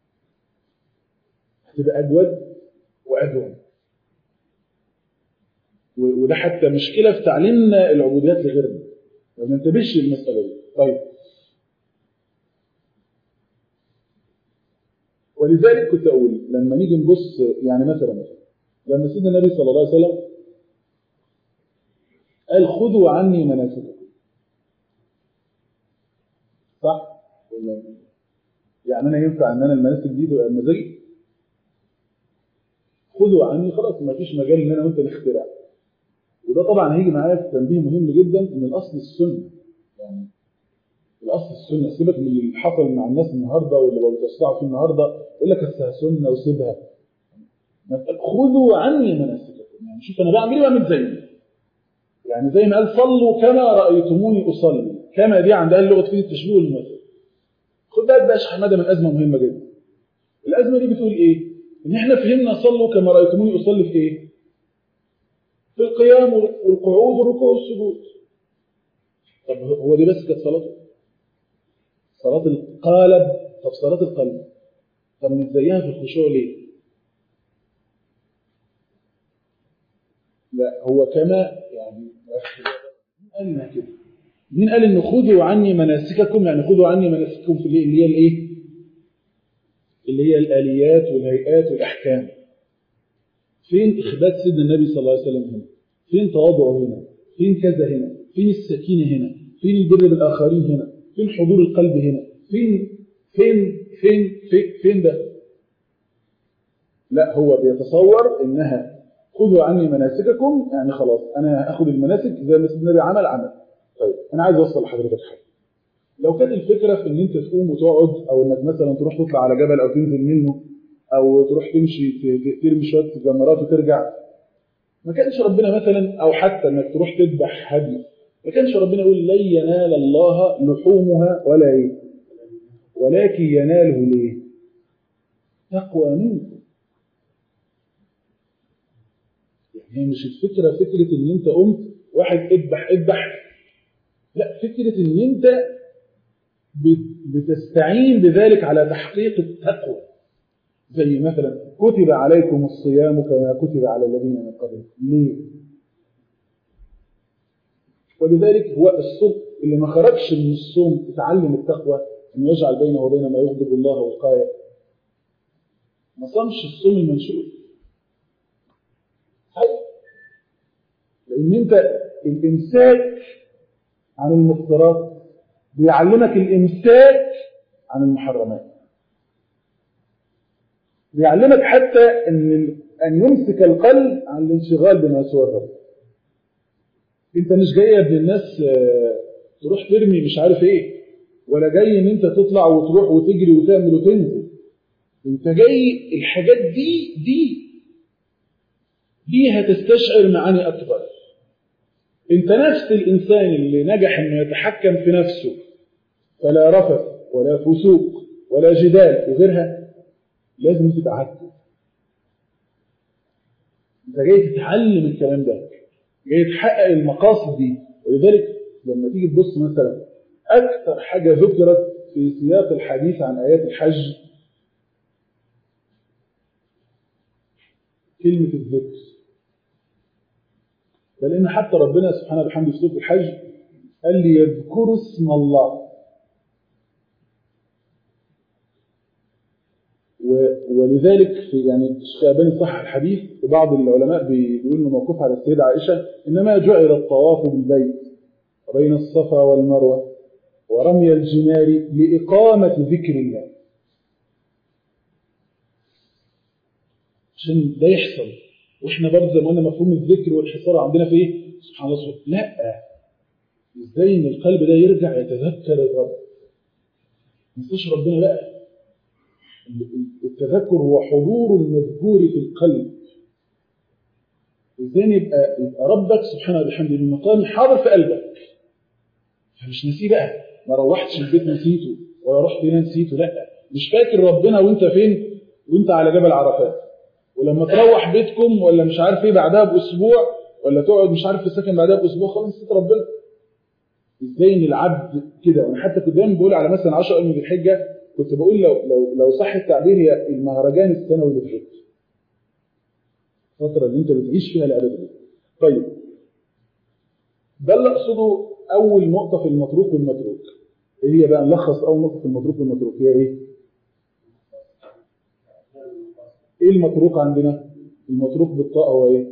هتبقى أجود وأدوم. وده حتى مشكلة في تعليمنا العبوديات لغيرنا ما بننتبهش للمسألة دي. طيب ولذلك كنت أقول لما نيجي نبص يعني مثلا لما سيدنا النبي صلى الله عليه وسلم قال خذوا عني مناسككم صح؟ يعني أنا ينفع أن أنا المناسك دي تبقى مزاجي؟ خذوا عني خلاص ما فيش مجال إن أنا وأنت نخترع. وده طبعا هيجي معايا في تنبيه مهم جدا ان الاصل السنه. يعني الاصل السنه، سيبك من اللي حصل مع الناس النهارده واللي بقوا بيتصارعوا فيه النهارده، يقول لك اصلها سنه وسيبها. خذوا عني مناسككم، يعني شوف انا بعمل ايه بعمل زيي. يعني زي ما قال صلوا كما رايتموني اصلي، كما دي عند اهل اللغه فيه التشبيه والمثل. خد بالك بقى يا شيخ حماده من ازمه مهمه جدا. الازمه دي بتقول ايه؟ ان احنا فهمنا صلوا كما رايتموني اصلي في ايه؟ في القيام والقعود والركوع والسجود. طب هو دي بس كانت صلاته؟ صلاه القالب. طب صلاه القلب، طب مش زيها في الخشوع ليه؟ لا هو كما يعني مين قال لنا كده؟ مين قال ان خذوا عني مناسككم؟ يعني خذوا عني مناسككم في اللي هي الايه؟ اللي هي الاليات والهيئات والاحكام. فين اخبات سيدنا النبي صلى الله عليه وسلم هنا؟ فين تواضعه هنا؟ فين كذا هنا؟ فين السكينه هنا؟ فين البر بالاخرين هنا؟ فين حضور القلب هنا؟ فين فين فين فين, فين ده؟ لا هو بيتصور انها خذوا عني مناسككم، يعني خلاص انا هاخد المناسك زي ما سيدنا النبي عمل عمل. طيب انا عايز اوصل لحضرتك حاجه. لو كانت الفكره في ان انت تقوم وتقعد، او انك مثلا تروح تطلع على جبل او تنزل منه، او تروح تمشي ترمي شويه جمرات وترجع، ما كانش ربنا مثلا، او حتى انك تروح تذبح هدي، ما كانش ربنا يقول لن ينال الله لحومها ولا ايه، ولكن يناله ليه؟ تقوى منكم. يعني مش الفكره فكره ان انت قمت واحد اذبح اذبح، لا، فكره ان انت بتستعين بذلك على تحقيق التقوى. زي مثلا كتب عليكم الصيام كما كتب على الذين من قبلكم. ليه؟ ولذلك هو الصوم اللي ما خرجش من الصوم اتعلم التقوى، انه يجعل بينه وبين ما يغضب الله وقاية. ما صامش الصوم المنشور. لان انت الامساك عن المفترات بيعلمك الامساك عن المحرمات، بيعلمك حتى ان ان يمسك القلب عن الانشغال بما سوى الرب. انت مش جاي يا ابن الناس تروح ترمي مش عارف ايه، ولا جاي ان انت تطلع وتروح وتجري وتعمل وتنزل. انت جاي الحاجات دي دي دي هتستشعر معاني اكبر. انت نفس الانسان اللي نجح انه يتحكم في نفسه، فلا رفث ولا فسوق ولا جدال وغيرها، لازم تتعدل. انت جاي تتعلم الكلام ده، جاي تحقق المقاصد دي. ولذلك لما تيجي تبص مثلا اكثر حاجه ذكرت في سياق الحديث عن ايات الحج كلمه الذكر. بل ان حتى ربنا سبحانه وبحمده في سوره الحج قال لي يذكروا اسم الله. ولذلك في يعني الشيخ صح الحديث، وبعض العلماء بيقولوا انه موقوف على السيده عائشه، انما جعل الطواف بالبيت وبين الصفا والمروه ورمي الجمار لاقامه ذكر الله، عشان ده يحصل. واحنا برضه زي ما قلنا مفهوم الذكر والحصار عندنا في ايه؟ سبحان الله. لا، ازاي ان القلب ده يرجع يتذكر الرب، ما ينساش ربنا بقى. التذكر هو حضور المذكور في القلب. ازاي يبقى يبقى ربك سبحانه وبحمده المقام حاضر في قلبك، فمش نسيه بقى، ما روحتش البيت نسيته، ولا رحت هنا نسيته، لا، مش فاكر ربنا وانت فين، وانت على جبل عرفات. ولما تروح بيتكم ولا مش عارف ايه بعدها باسبوع، ولا تقعد مش عارف في السكن بعدها باسبوع، خلاص نسيت ربنا. ازاي ان العبد كده. وانا حتى كنت دايما بقول على مثلا عشرة من ذي الحجه، كنت بقول لو لو لو صح التعبير هي المهرجان السنوي للحج، الفتره اللي انت بتعيش فيها الابديه. طيب ده اللي اقصده. اول نقطه في المتروك والمتروك، ايه هي بقى؟ نلخص اول نقطه في المتروك والمتروك هي ايه؟ ايه المتروك عندنا؟ المتروك بالطاء هو ايه؟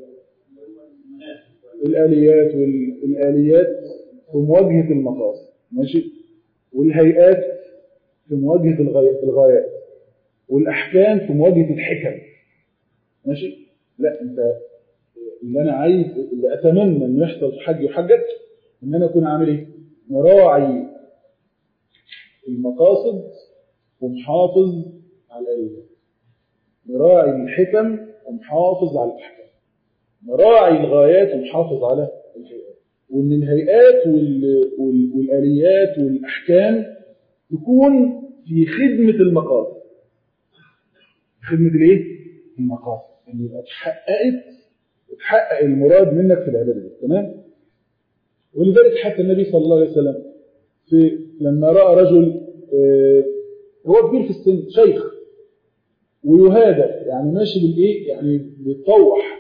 الاليات. والاليات في مواجهه المقاصد، ماشي، والهيئات في مواجهه الغايات، والاحكام في مواجهه الحكم، ماشي. لا انت اللي انا عايز اللي اتمنى انه يحصل في حج وحجك ان انا اكون عامل ايه؟ مراعي المقاصد ومحافظ على الآليات، مراعي الحكم ومحافظ على الأحكام، مراعي الغايات ومحافظ على الهيئات، وإن الهيئات والآليات والأحكام تكون في خدمة المقاصد. خدمة الإيه؟ المقاصد، إن يبقى اتحققت اتحقق المراد منك في العبادة دي، تمام؟ ولذلك حتى النبي صلى الله عليه وسلم في لما رأى رجل اه هو كبير في السن، شيخ ويهادى، يعني ماشي بالايه، يعني بيتطوح،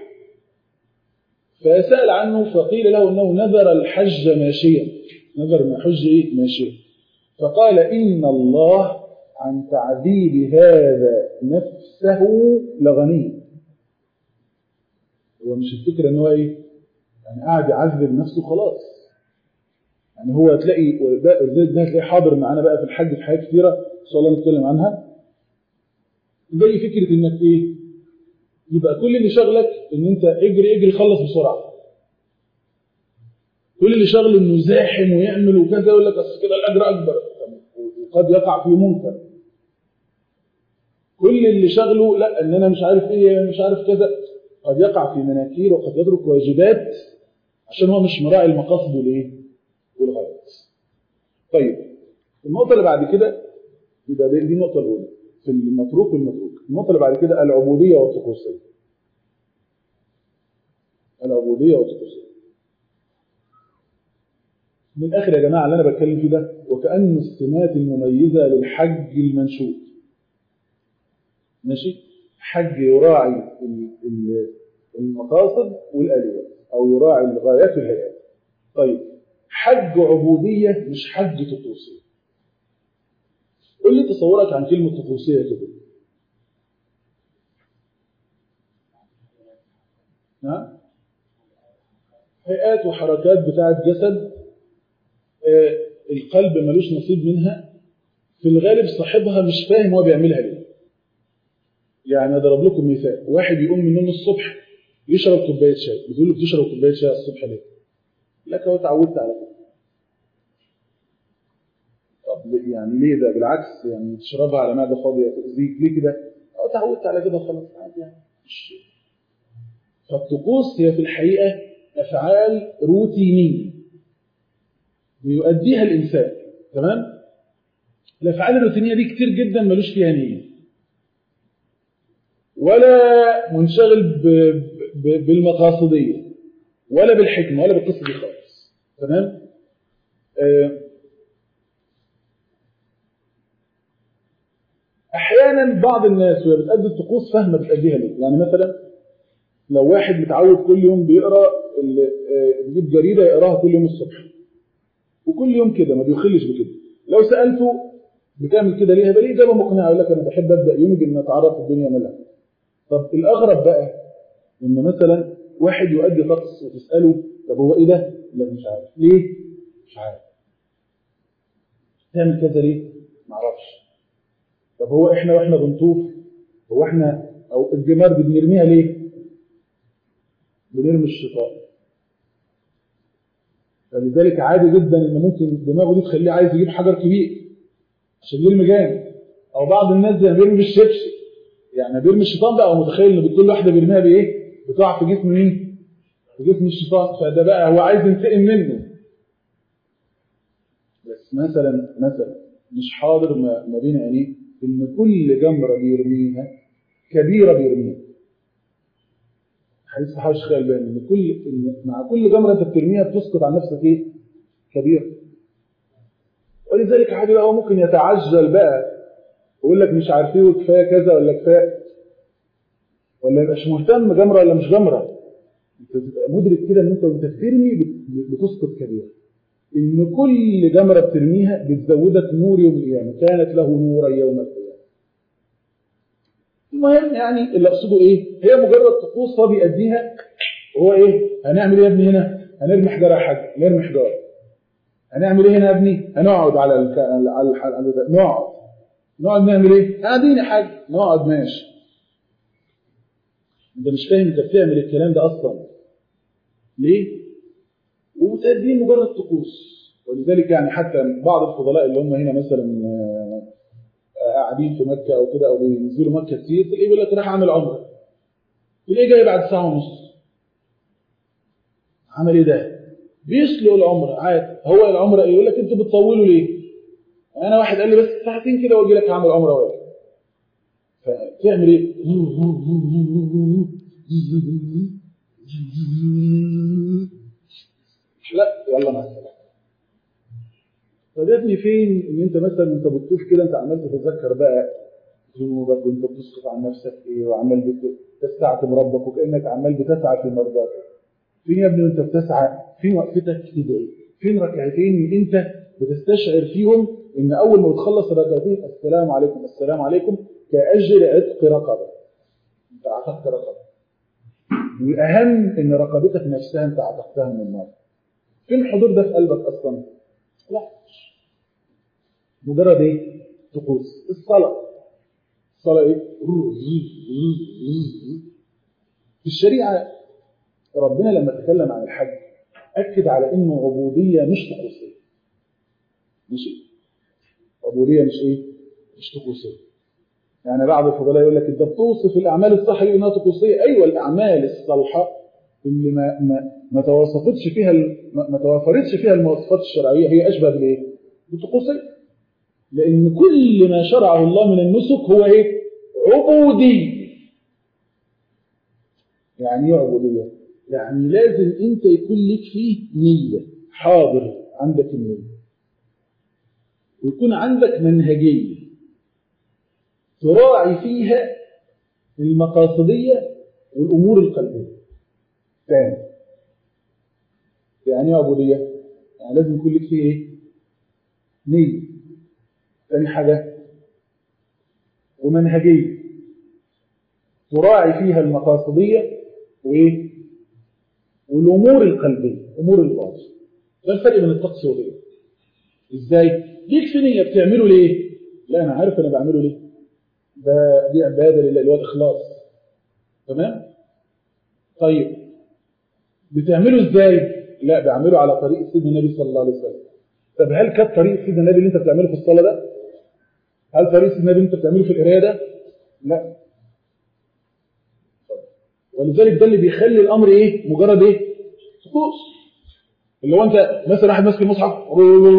فسأل عنه فقيل له انه نذر الحج ماشيا، نذر ما حج ايه ماشيا، فقال ان الله عن تعذيب هذا نفسه لغني. هو مش الفكره ان هو ايه يعني قاعد يعذب نفسه خلاص، يعني هو تلاقي ده ده هتلاقي حاضر معانا بقى في الحج في حاجات كثيره ان شاء الله نتكلم عنها، زي فكره انك ايه يبقى كل اللي شغلك ان انت اجري اجري خلص بسرعه، كل اللي شغله انه يزاحم ويعمل وكذا، يقول لك اصل كده الاجر اكبر وقد يقع فيه منكر. كل اللي شغله لا ان انا مش عارف ايه مش عارف كذا، قد يقع في مناكير وقد يترك واجبات عشان هو مش مراعي المقاصد والايه والغايات. طيب النقطه اللي بعد كده يبقى دي النقطه الاولى في المتروك والمتروك. النقطه اللي بعد كده العبوديه والطقوسيه. العبوديه والطقوسيه من الاخر يا جماعه اللي انا بتكلم فيه ده وكانه السمات المميزه للحج المنشود. ماشي، حج يراعي المقاصد والآليات او يراعي الغايات والهيئات. طيب حج عبوديه مش حج طقوسيه. قول لي تصورك عن كلمه طقوسيه كده. ها؟ هيئات وحركات بتاعه جسد آه القلب ملوش نصيب منها، في الغالب صاحبها مش فاهم هو بيعملها ليه. يعني اضرب لكم مثال، واحد يقوم من النوم الصبح يشرب كوبايه شاي، بتقول له بتشرب كوبايه شاي الصبح ليه؟ لك هو اتعودت على كده. طب يعني ليه ده؟ بالعكس يعني تشربها على معده فاضيه تؤذيك ليه كده؟ اه اتعودت على كده خلاص عادي يعني. فالطقوس هي في الحقيقه افعال روتينيه بيؤديها الانسان، تمام؟ الافعال الروتينيه دي كتير جدا ملوش فيها نيه ولا منشغل ب... ب... بالمقاصديه ولا بالحكمه ولا بالقصه دي خالص، تمام؟ آه احيانا بعض الناس وهي بتأدي الطقوس فاهمه بتأديها ليه. يعني مثلا لو واحد متعود كل يوم بيقرا بيجيب جريده يقراها كل يوم الصبح وكل يوم كده ما بيخلش بكده، لو سالته بتعمل كده ليه؟ هيبقى ليه اجابه مقنعه، يقول لك انا بحب ابدا يومي بان اتعرف الدنيا مالها. طب الاغرب بقى ان مثلا واحد يؤدي طقس وتساله طب هو ايه ده؟ لا مش عارف. ليه؟ مش عارف. تعمل كذا ليه؟ ما اعرفش. طب هو احنا واحنا بنطوف هو احنا او الجمار دي بنرميها ليه؟ بنرمي الشيطان. فلذلك عادي جدا ان ممكن دماغه دي تخليه عايز يجيب حجر كبير عشان يرمي جامد، او بعض الناس زي بيرمي بالشبشب، يعني بيرمي الشيطان بقى ومتخيل ان كل واحده بيرميها بايه؟ بتقع في جسم مين؟ في جسم الشيطان، فده بقى هو عايز ينتقم منه. بس مثلا مثلا مش حاضر ما بين عينيه ان كل جمره بيرميها كبيره بيرميها. حديث صحيح الشيخ الألباني ان كل إن مع كل جمره انت بترميها بتسقط عن نفسك ايه؟ كبيره. ولذلك عادي بقى هو ممكن يتعجل بقى ويقول لك مش عارف ايه وكفايه كذا ولا كفايه، ولا يبقاش مهتم جمره ولا مش جمره. انت تبقى مدرك كده ان انت وانت بترمي بتسقط كبيره، ان كل جمره بترميها بتزودك نور يوم القيامه، كانت له نورا يوم القيامه. المهم يعني اللي اقصده ايه؟ هي مجرد طقوس هو بيأديها. وهو ايه؟ هنعمل ايه يا ابني هنا؟ هنرمي حجاره يا حاج، نرمي حجاره. هنعمل ايه هنا يا ابني؟ هنقعد على الك... على الحلقه، نقعد نقعد نعمل ايه؟ قاعدين يا حاج، نقعد ماشي. انت مش فاهم انت بتعمل الكلام ده اصلا ليه؟ وتأدين مجرد طقوس. ولذلك يعني حتى بعض الفضلاء اللي هم هنا مثلا قاعدين في مكة أو كده أو بينزلوا مكة كتير، تلاقيه بيقول لك راح أعمل عمرة، تلاقيه جاي بعد ساعة ونص. عمل إيه ده؟ بيسلق العمرة عادي. هو العمرة إيه؟ يقول لك أنتوا بتطولوا ليه؟ أنا واحد قال لي بس ساعتين كده وأجي لك هعمل عمرة واجي. فتعمل إيه؟ لا يلا مع السلامة. طب يا ابني فين ان انت مثلا انت بتطوف كده انت عمال تتذكر بقى ذنوبك وانت بتسقط عن نفسك ايه وعمال بتستعتب ربك وكانك عمال بتسعى في مرضاته. فين يا ابني وانت بتسعى؟ فين وقفتك تدعي؟ فين ركعتين انت بتستشعر فيهم ان اول ما بتخلص الركعتين السلام عليكم السلام عليكم كاجر عتق رقبه. انت عتقت رقبه. والاهم ان رقبتك نفسها انت عتقتها من النار. فين الحضور ده في قلبك اصلا؟ لا. مجرد ايه؟ طقوس. الصلاه الصلاه ايه؟ في الشريعه ربنا لما تكلم عن الحج اكد على انه عبوديه مش طقوسيه. ماشي؟ عبوديه مش ايه؟ مش طقوسيه. يعني بعض الفضلاء يقول لك انت بتوصف الاعمال الصالحه انها طقوسيه. ايوه الاعمال الصالحه اللي ما ما ما تواصفتش فيها ما, ما توافرتش فيها المواصفات الشرعيه هي اشبه بالايه؟ بالطقوسيه. لأن كل ما شرعه الله من النسك هو إيه؟ عبودي. يعني إيه عبودية؟ يعني لازم أنت يكون لك فيه نية، حاضر عندك النية، ويكون عندك منهجية تراعي فيها المقاصدية والأمور القلبية. ثاني يعني إيه عبودية؟ يعني لازم يكون لك فيه إيه؟ نية. ثاني حاجة ومنهجية تراعي فيها المقاصدية وإيه؟ والأمور القلبية، أمور الباطن. ده الفرق بين الطقس والغير. إزاي؟ ليك في نية بتعمله ليه؟ لا أنا عارف أنا بعمله ليه. ده دي عبادة لله اللي هو الإخلاص. تمام؟ طيب بتعمله إزاي؟ لا بعمله على طريق سيدنا النبي صلى الله عليه وسلم. طب هل كان طريق سيدنا النبي اللي أنت بتعمله في الصلاة ده؟ هل طريق سيدنا النبي اللي أنت بتعمله في القراية ده؟ لا. ولذلك ده اللي بيخلي الأمر إيه؟ مجرد إيه؟ طقوس. اللي هو انت مثلا واحد ماسك المصحف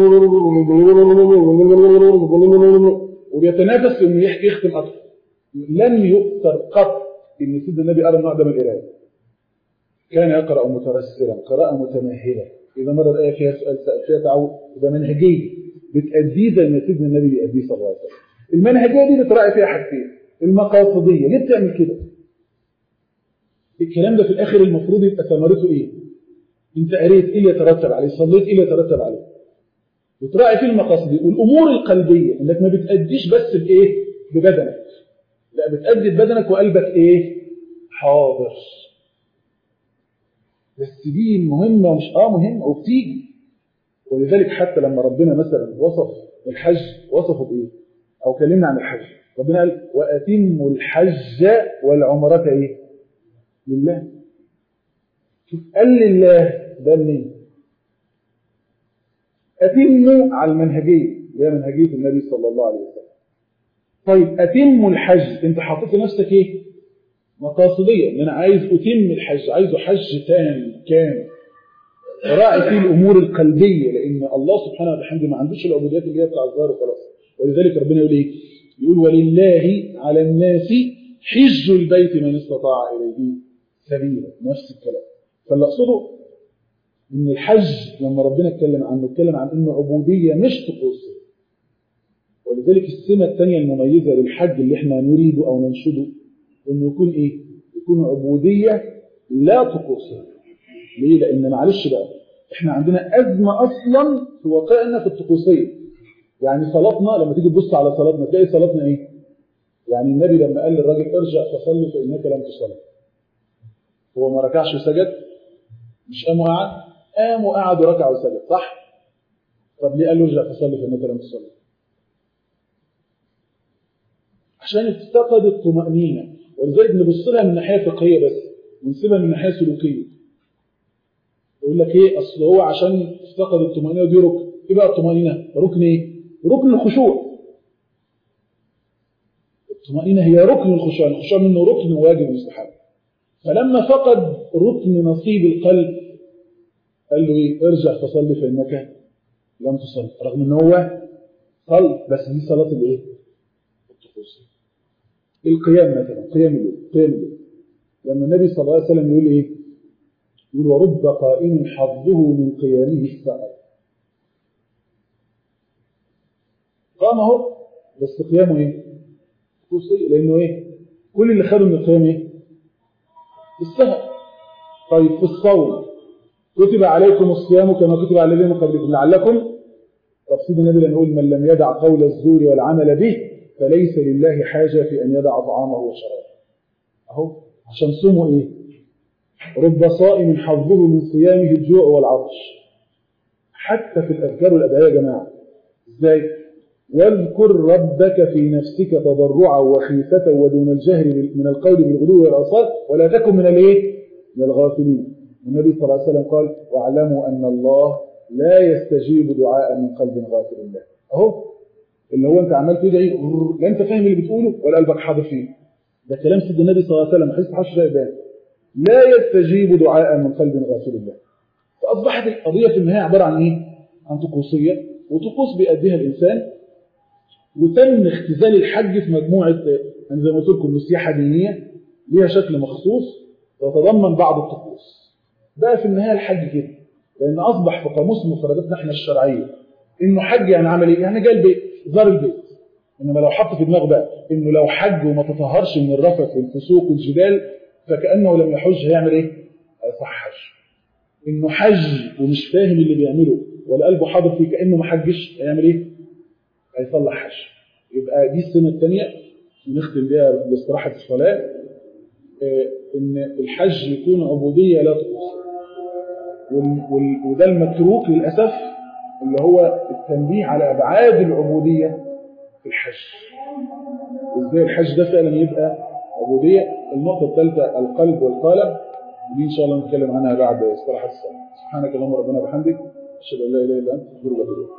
وبيتنافس انه يحكي يختم اكثر. لم يؤثر قط ان سيدنا النبي قال النوع ده من القراءه. كان يقرا مترسلا قراءه متمهله. اذا مر الايه فيها سؤال سال فيها تعود يبقى منهجيه بتاديه زي ما سيدنا النبي بيأديه صلى الله عليه وسلم. المنهجيه دي بتراعي فيها حاجتين. المقاصديه ليه بتعمل كده؟ الكلام ده في الاخر المفروض يبقى ثمرته ايه؟ انت قريت ايه اللي يترتب عليه؟ صليت ايه اللي يترتب عليه؟ بتراعي فيه المقاصد دي والامور القلبيه انك ما بتاديش بس بايه؟ ببدنك. لا بتادي ببدنك وقلبك ايه؟ حاضر. بس دي مهمه مش اه مهمه وبتيجي. ولذلك حتى لما ربنا مثلا وصف الحج وصفه بايه؟ او كلمنا عن الحج. ربنا قال واتموا الحج والعمره ايه؟ لله. شوف قال لله ده النية. أتموا على المنهجية هي منهجية النبي صلى الله عليه وسلم. طيب أتموا الحج أنت حطيت لنفسك إيه؟ مقاصدية إن أنا عايز أتم الحج عايزه حج تام كامل راعي فيه الأمور القلبية لأن الله سبحانه وتعالى ما عندوش العبوديات اللي هي بتاع الظاهر وخلاص. ولذلك ربنا يقول إيه؟ يقول ولله على الناس حج البيت من استطاع إليه سبيلا. نفس الكلام. فاللي أقصده إن الحج لما ربنا اتكلم عنه اتكلم عن إنه عبودية مش طقوس. ولذلك السمة الثانية المميزة للحج اللي احنا نريده أو ننشده إنه يكون إيه؟ يكون عبودية لا طقوسية. ليه؟ لأن معلش بقى احنا عندنا أزمة أصلا في واقعنا في الطقوسية. يعني صلاتنا لما تيجي تبص على صلاتنا تلاقي صلاتنا إيه؟ يعني النبي لما قال للراجل ارجع فصلي فإنك لم تصلي. هو ما ركعش وسجد؟ مش قام وقعد؟ قام وقعد وركع وسجد صح؟ طب ليه قال له ارجع فصلي فإنك لم تصلي؟ عشان افتقد الطمأنينة. ولذلك نبص لها من ناحية فقهية بس ونسيبها من ناحية سلوكية. يقول لك ايه اصل هو عشان افتقد الطمانينه ودي ركن. ايه بقى الطمانينه؟ ركن ايه؟ ركن الخشوع. الطمانينه هي ركن الخشوع، الخشوع منه ركن واجب مستحب. فلما فقد ركن نصيب القلب قال له ايه؟ ارجع فصلي فانك لم تصلي، رغم ان هو صلى بس دي صلاه الايه؟ الطقوسيه. القيام مثلا، قيام الليل، قيام الليل لما النبي صلى الله عليه وسلم يقول ايه؟ يقول ورب قائم حظه من قيامه السعر. قام اهو بس قيامه ايه؟ طقوسي، لانه ايه؟ كل اللي خدوا من القيام ايه؟ السهر. طيب في الصوم كتب عليكم الصيام كما كتب على الذين من قبلكم لعلكم تفسير النبي لما يقول من لم يدع قول الزور والعمل به فليس لله حاجه في ان يدع طعامه وشرابه. اهو عشان صومه ايه؟ رب صائم حظه من صيامه الجوع والعطش. حتى في الأذكار والأدعية يا جماعة ازاي؟ واذكر ربك في نفسك تضرعا وخيفة ودون الجهر من القول بالغدو والآصال ولا تكن من الايه؟ من الغافلين. النبي صلى الله عليه وسلم قال واعلموا أن الله لا يستجيب دعاء من قلب غافل الله. اهو اللي هو انت عمال تدعي لا انت فاهم اللي بتقوله ولا قلبك حاضر فيه. ده كلام سيدنا النبي صلى الله عليه وسلم حس حش ده لا يستجيب دعاء من قلب غافل الله. فأصبحت القضية في النهاية عبارة عن إيه؟ عن طقوسية، وطقوس بيأديها الإنسان. وتم اختزال الحج في مجموعة أنا زي ما قلت لكم مسيحة دينية ليها شكل مخصوص وتتضمن بعض الطقوس. بقى في النهاية الحج كده، لأن أصبح في قاموس مفرداتنا إحنا الشرعية إنه حج يعني عمل إيه؟ يعني جاء البيت، زار البيت. إنما لو حط في دماغه بقى إنه لو حج وما تطهرش من الرفث والفسوق والجدال فكأنه لم يحج، هيعمل إيه؟ هيصح حج. إنه حج ومش فاهم اللي بيعمله ولا قلبه حاضر فيه كأنه ما حجش، هيعمل إيه؟ هيصلح حج. يبقى دي السنة الثانية ونختم بها باستراحة الصلاة، إن الحج يكون عبودية لا طقوس. وده المتروك للأسف اللي هو التنبيه على أبعاد العبودية في الحج. وإزاي الحج ده فعلا يبقى عبودية. النقطة الثالثة القلب والقالب، ودي إن شاء الله نتكلم عنها بعد استراحة الصلاة. سبحانك اللهم ربنا وبحمدك أشهد أن لا إله إلا أنت أستغفرك وأتوب إليك.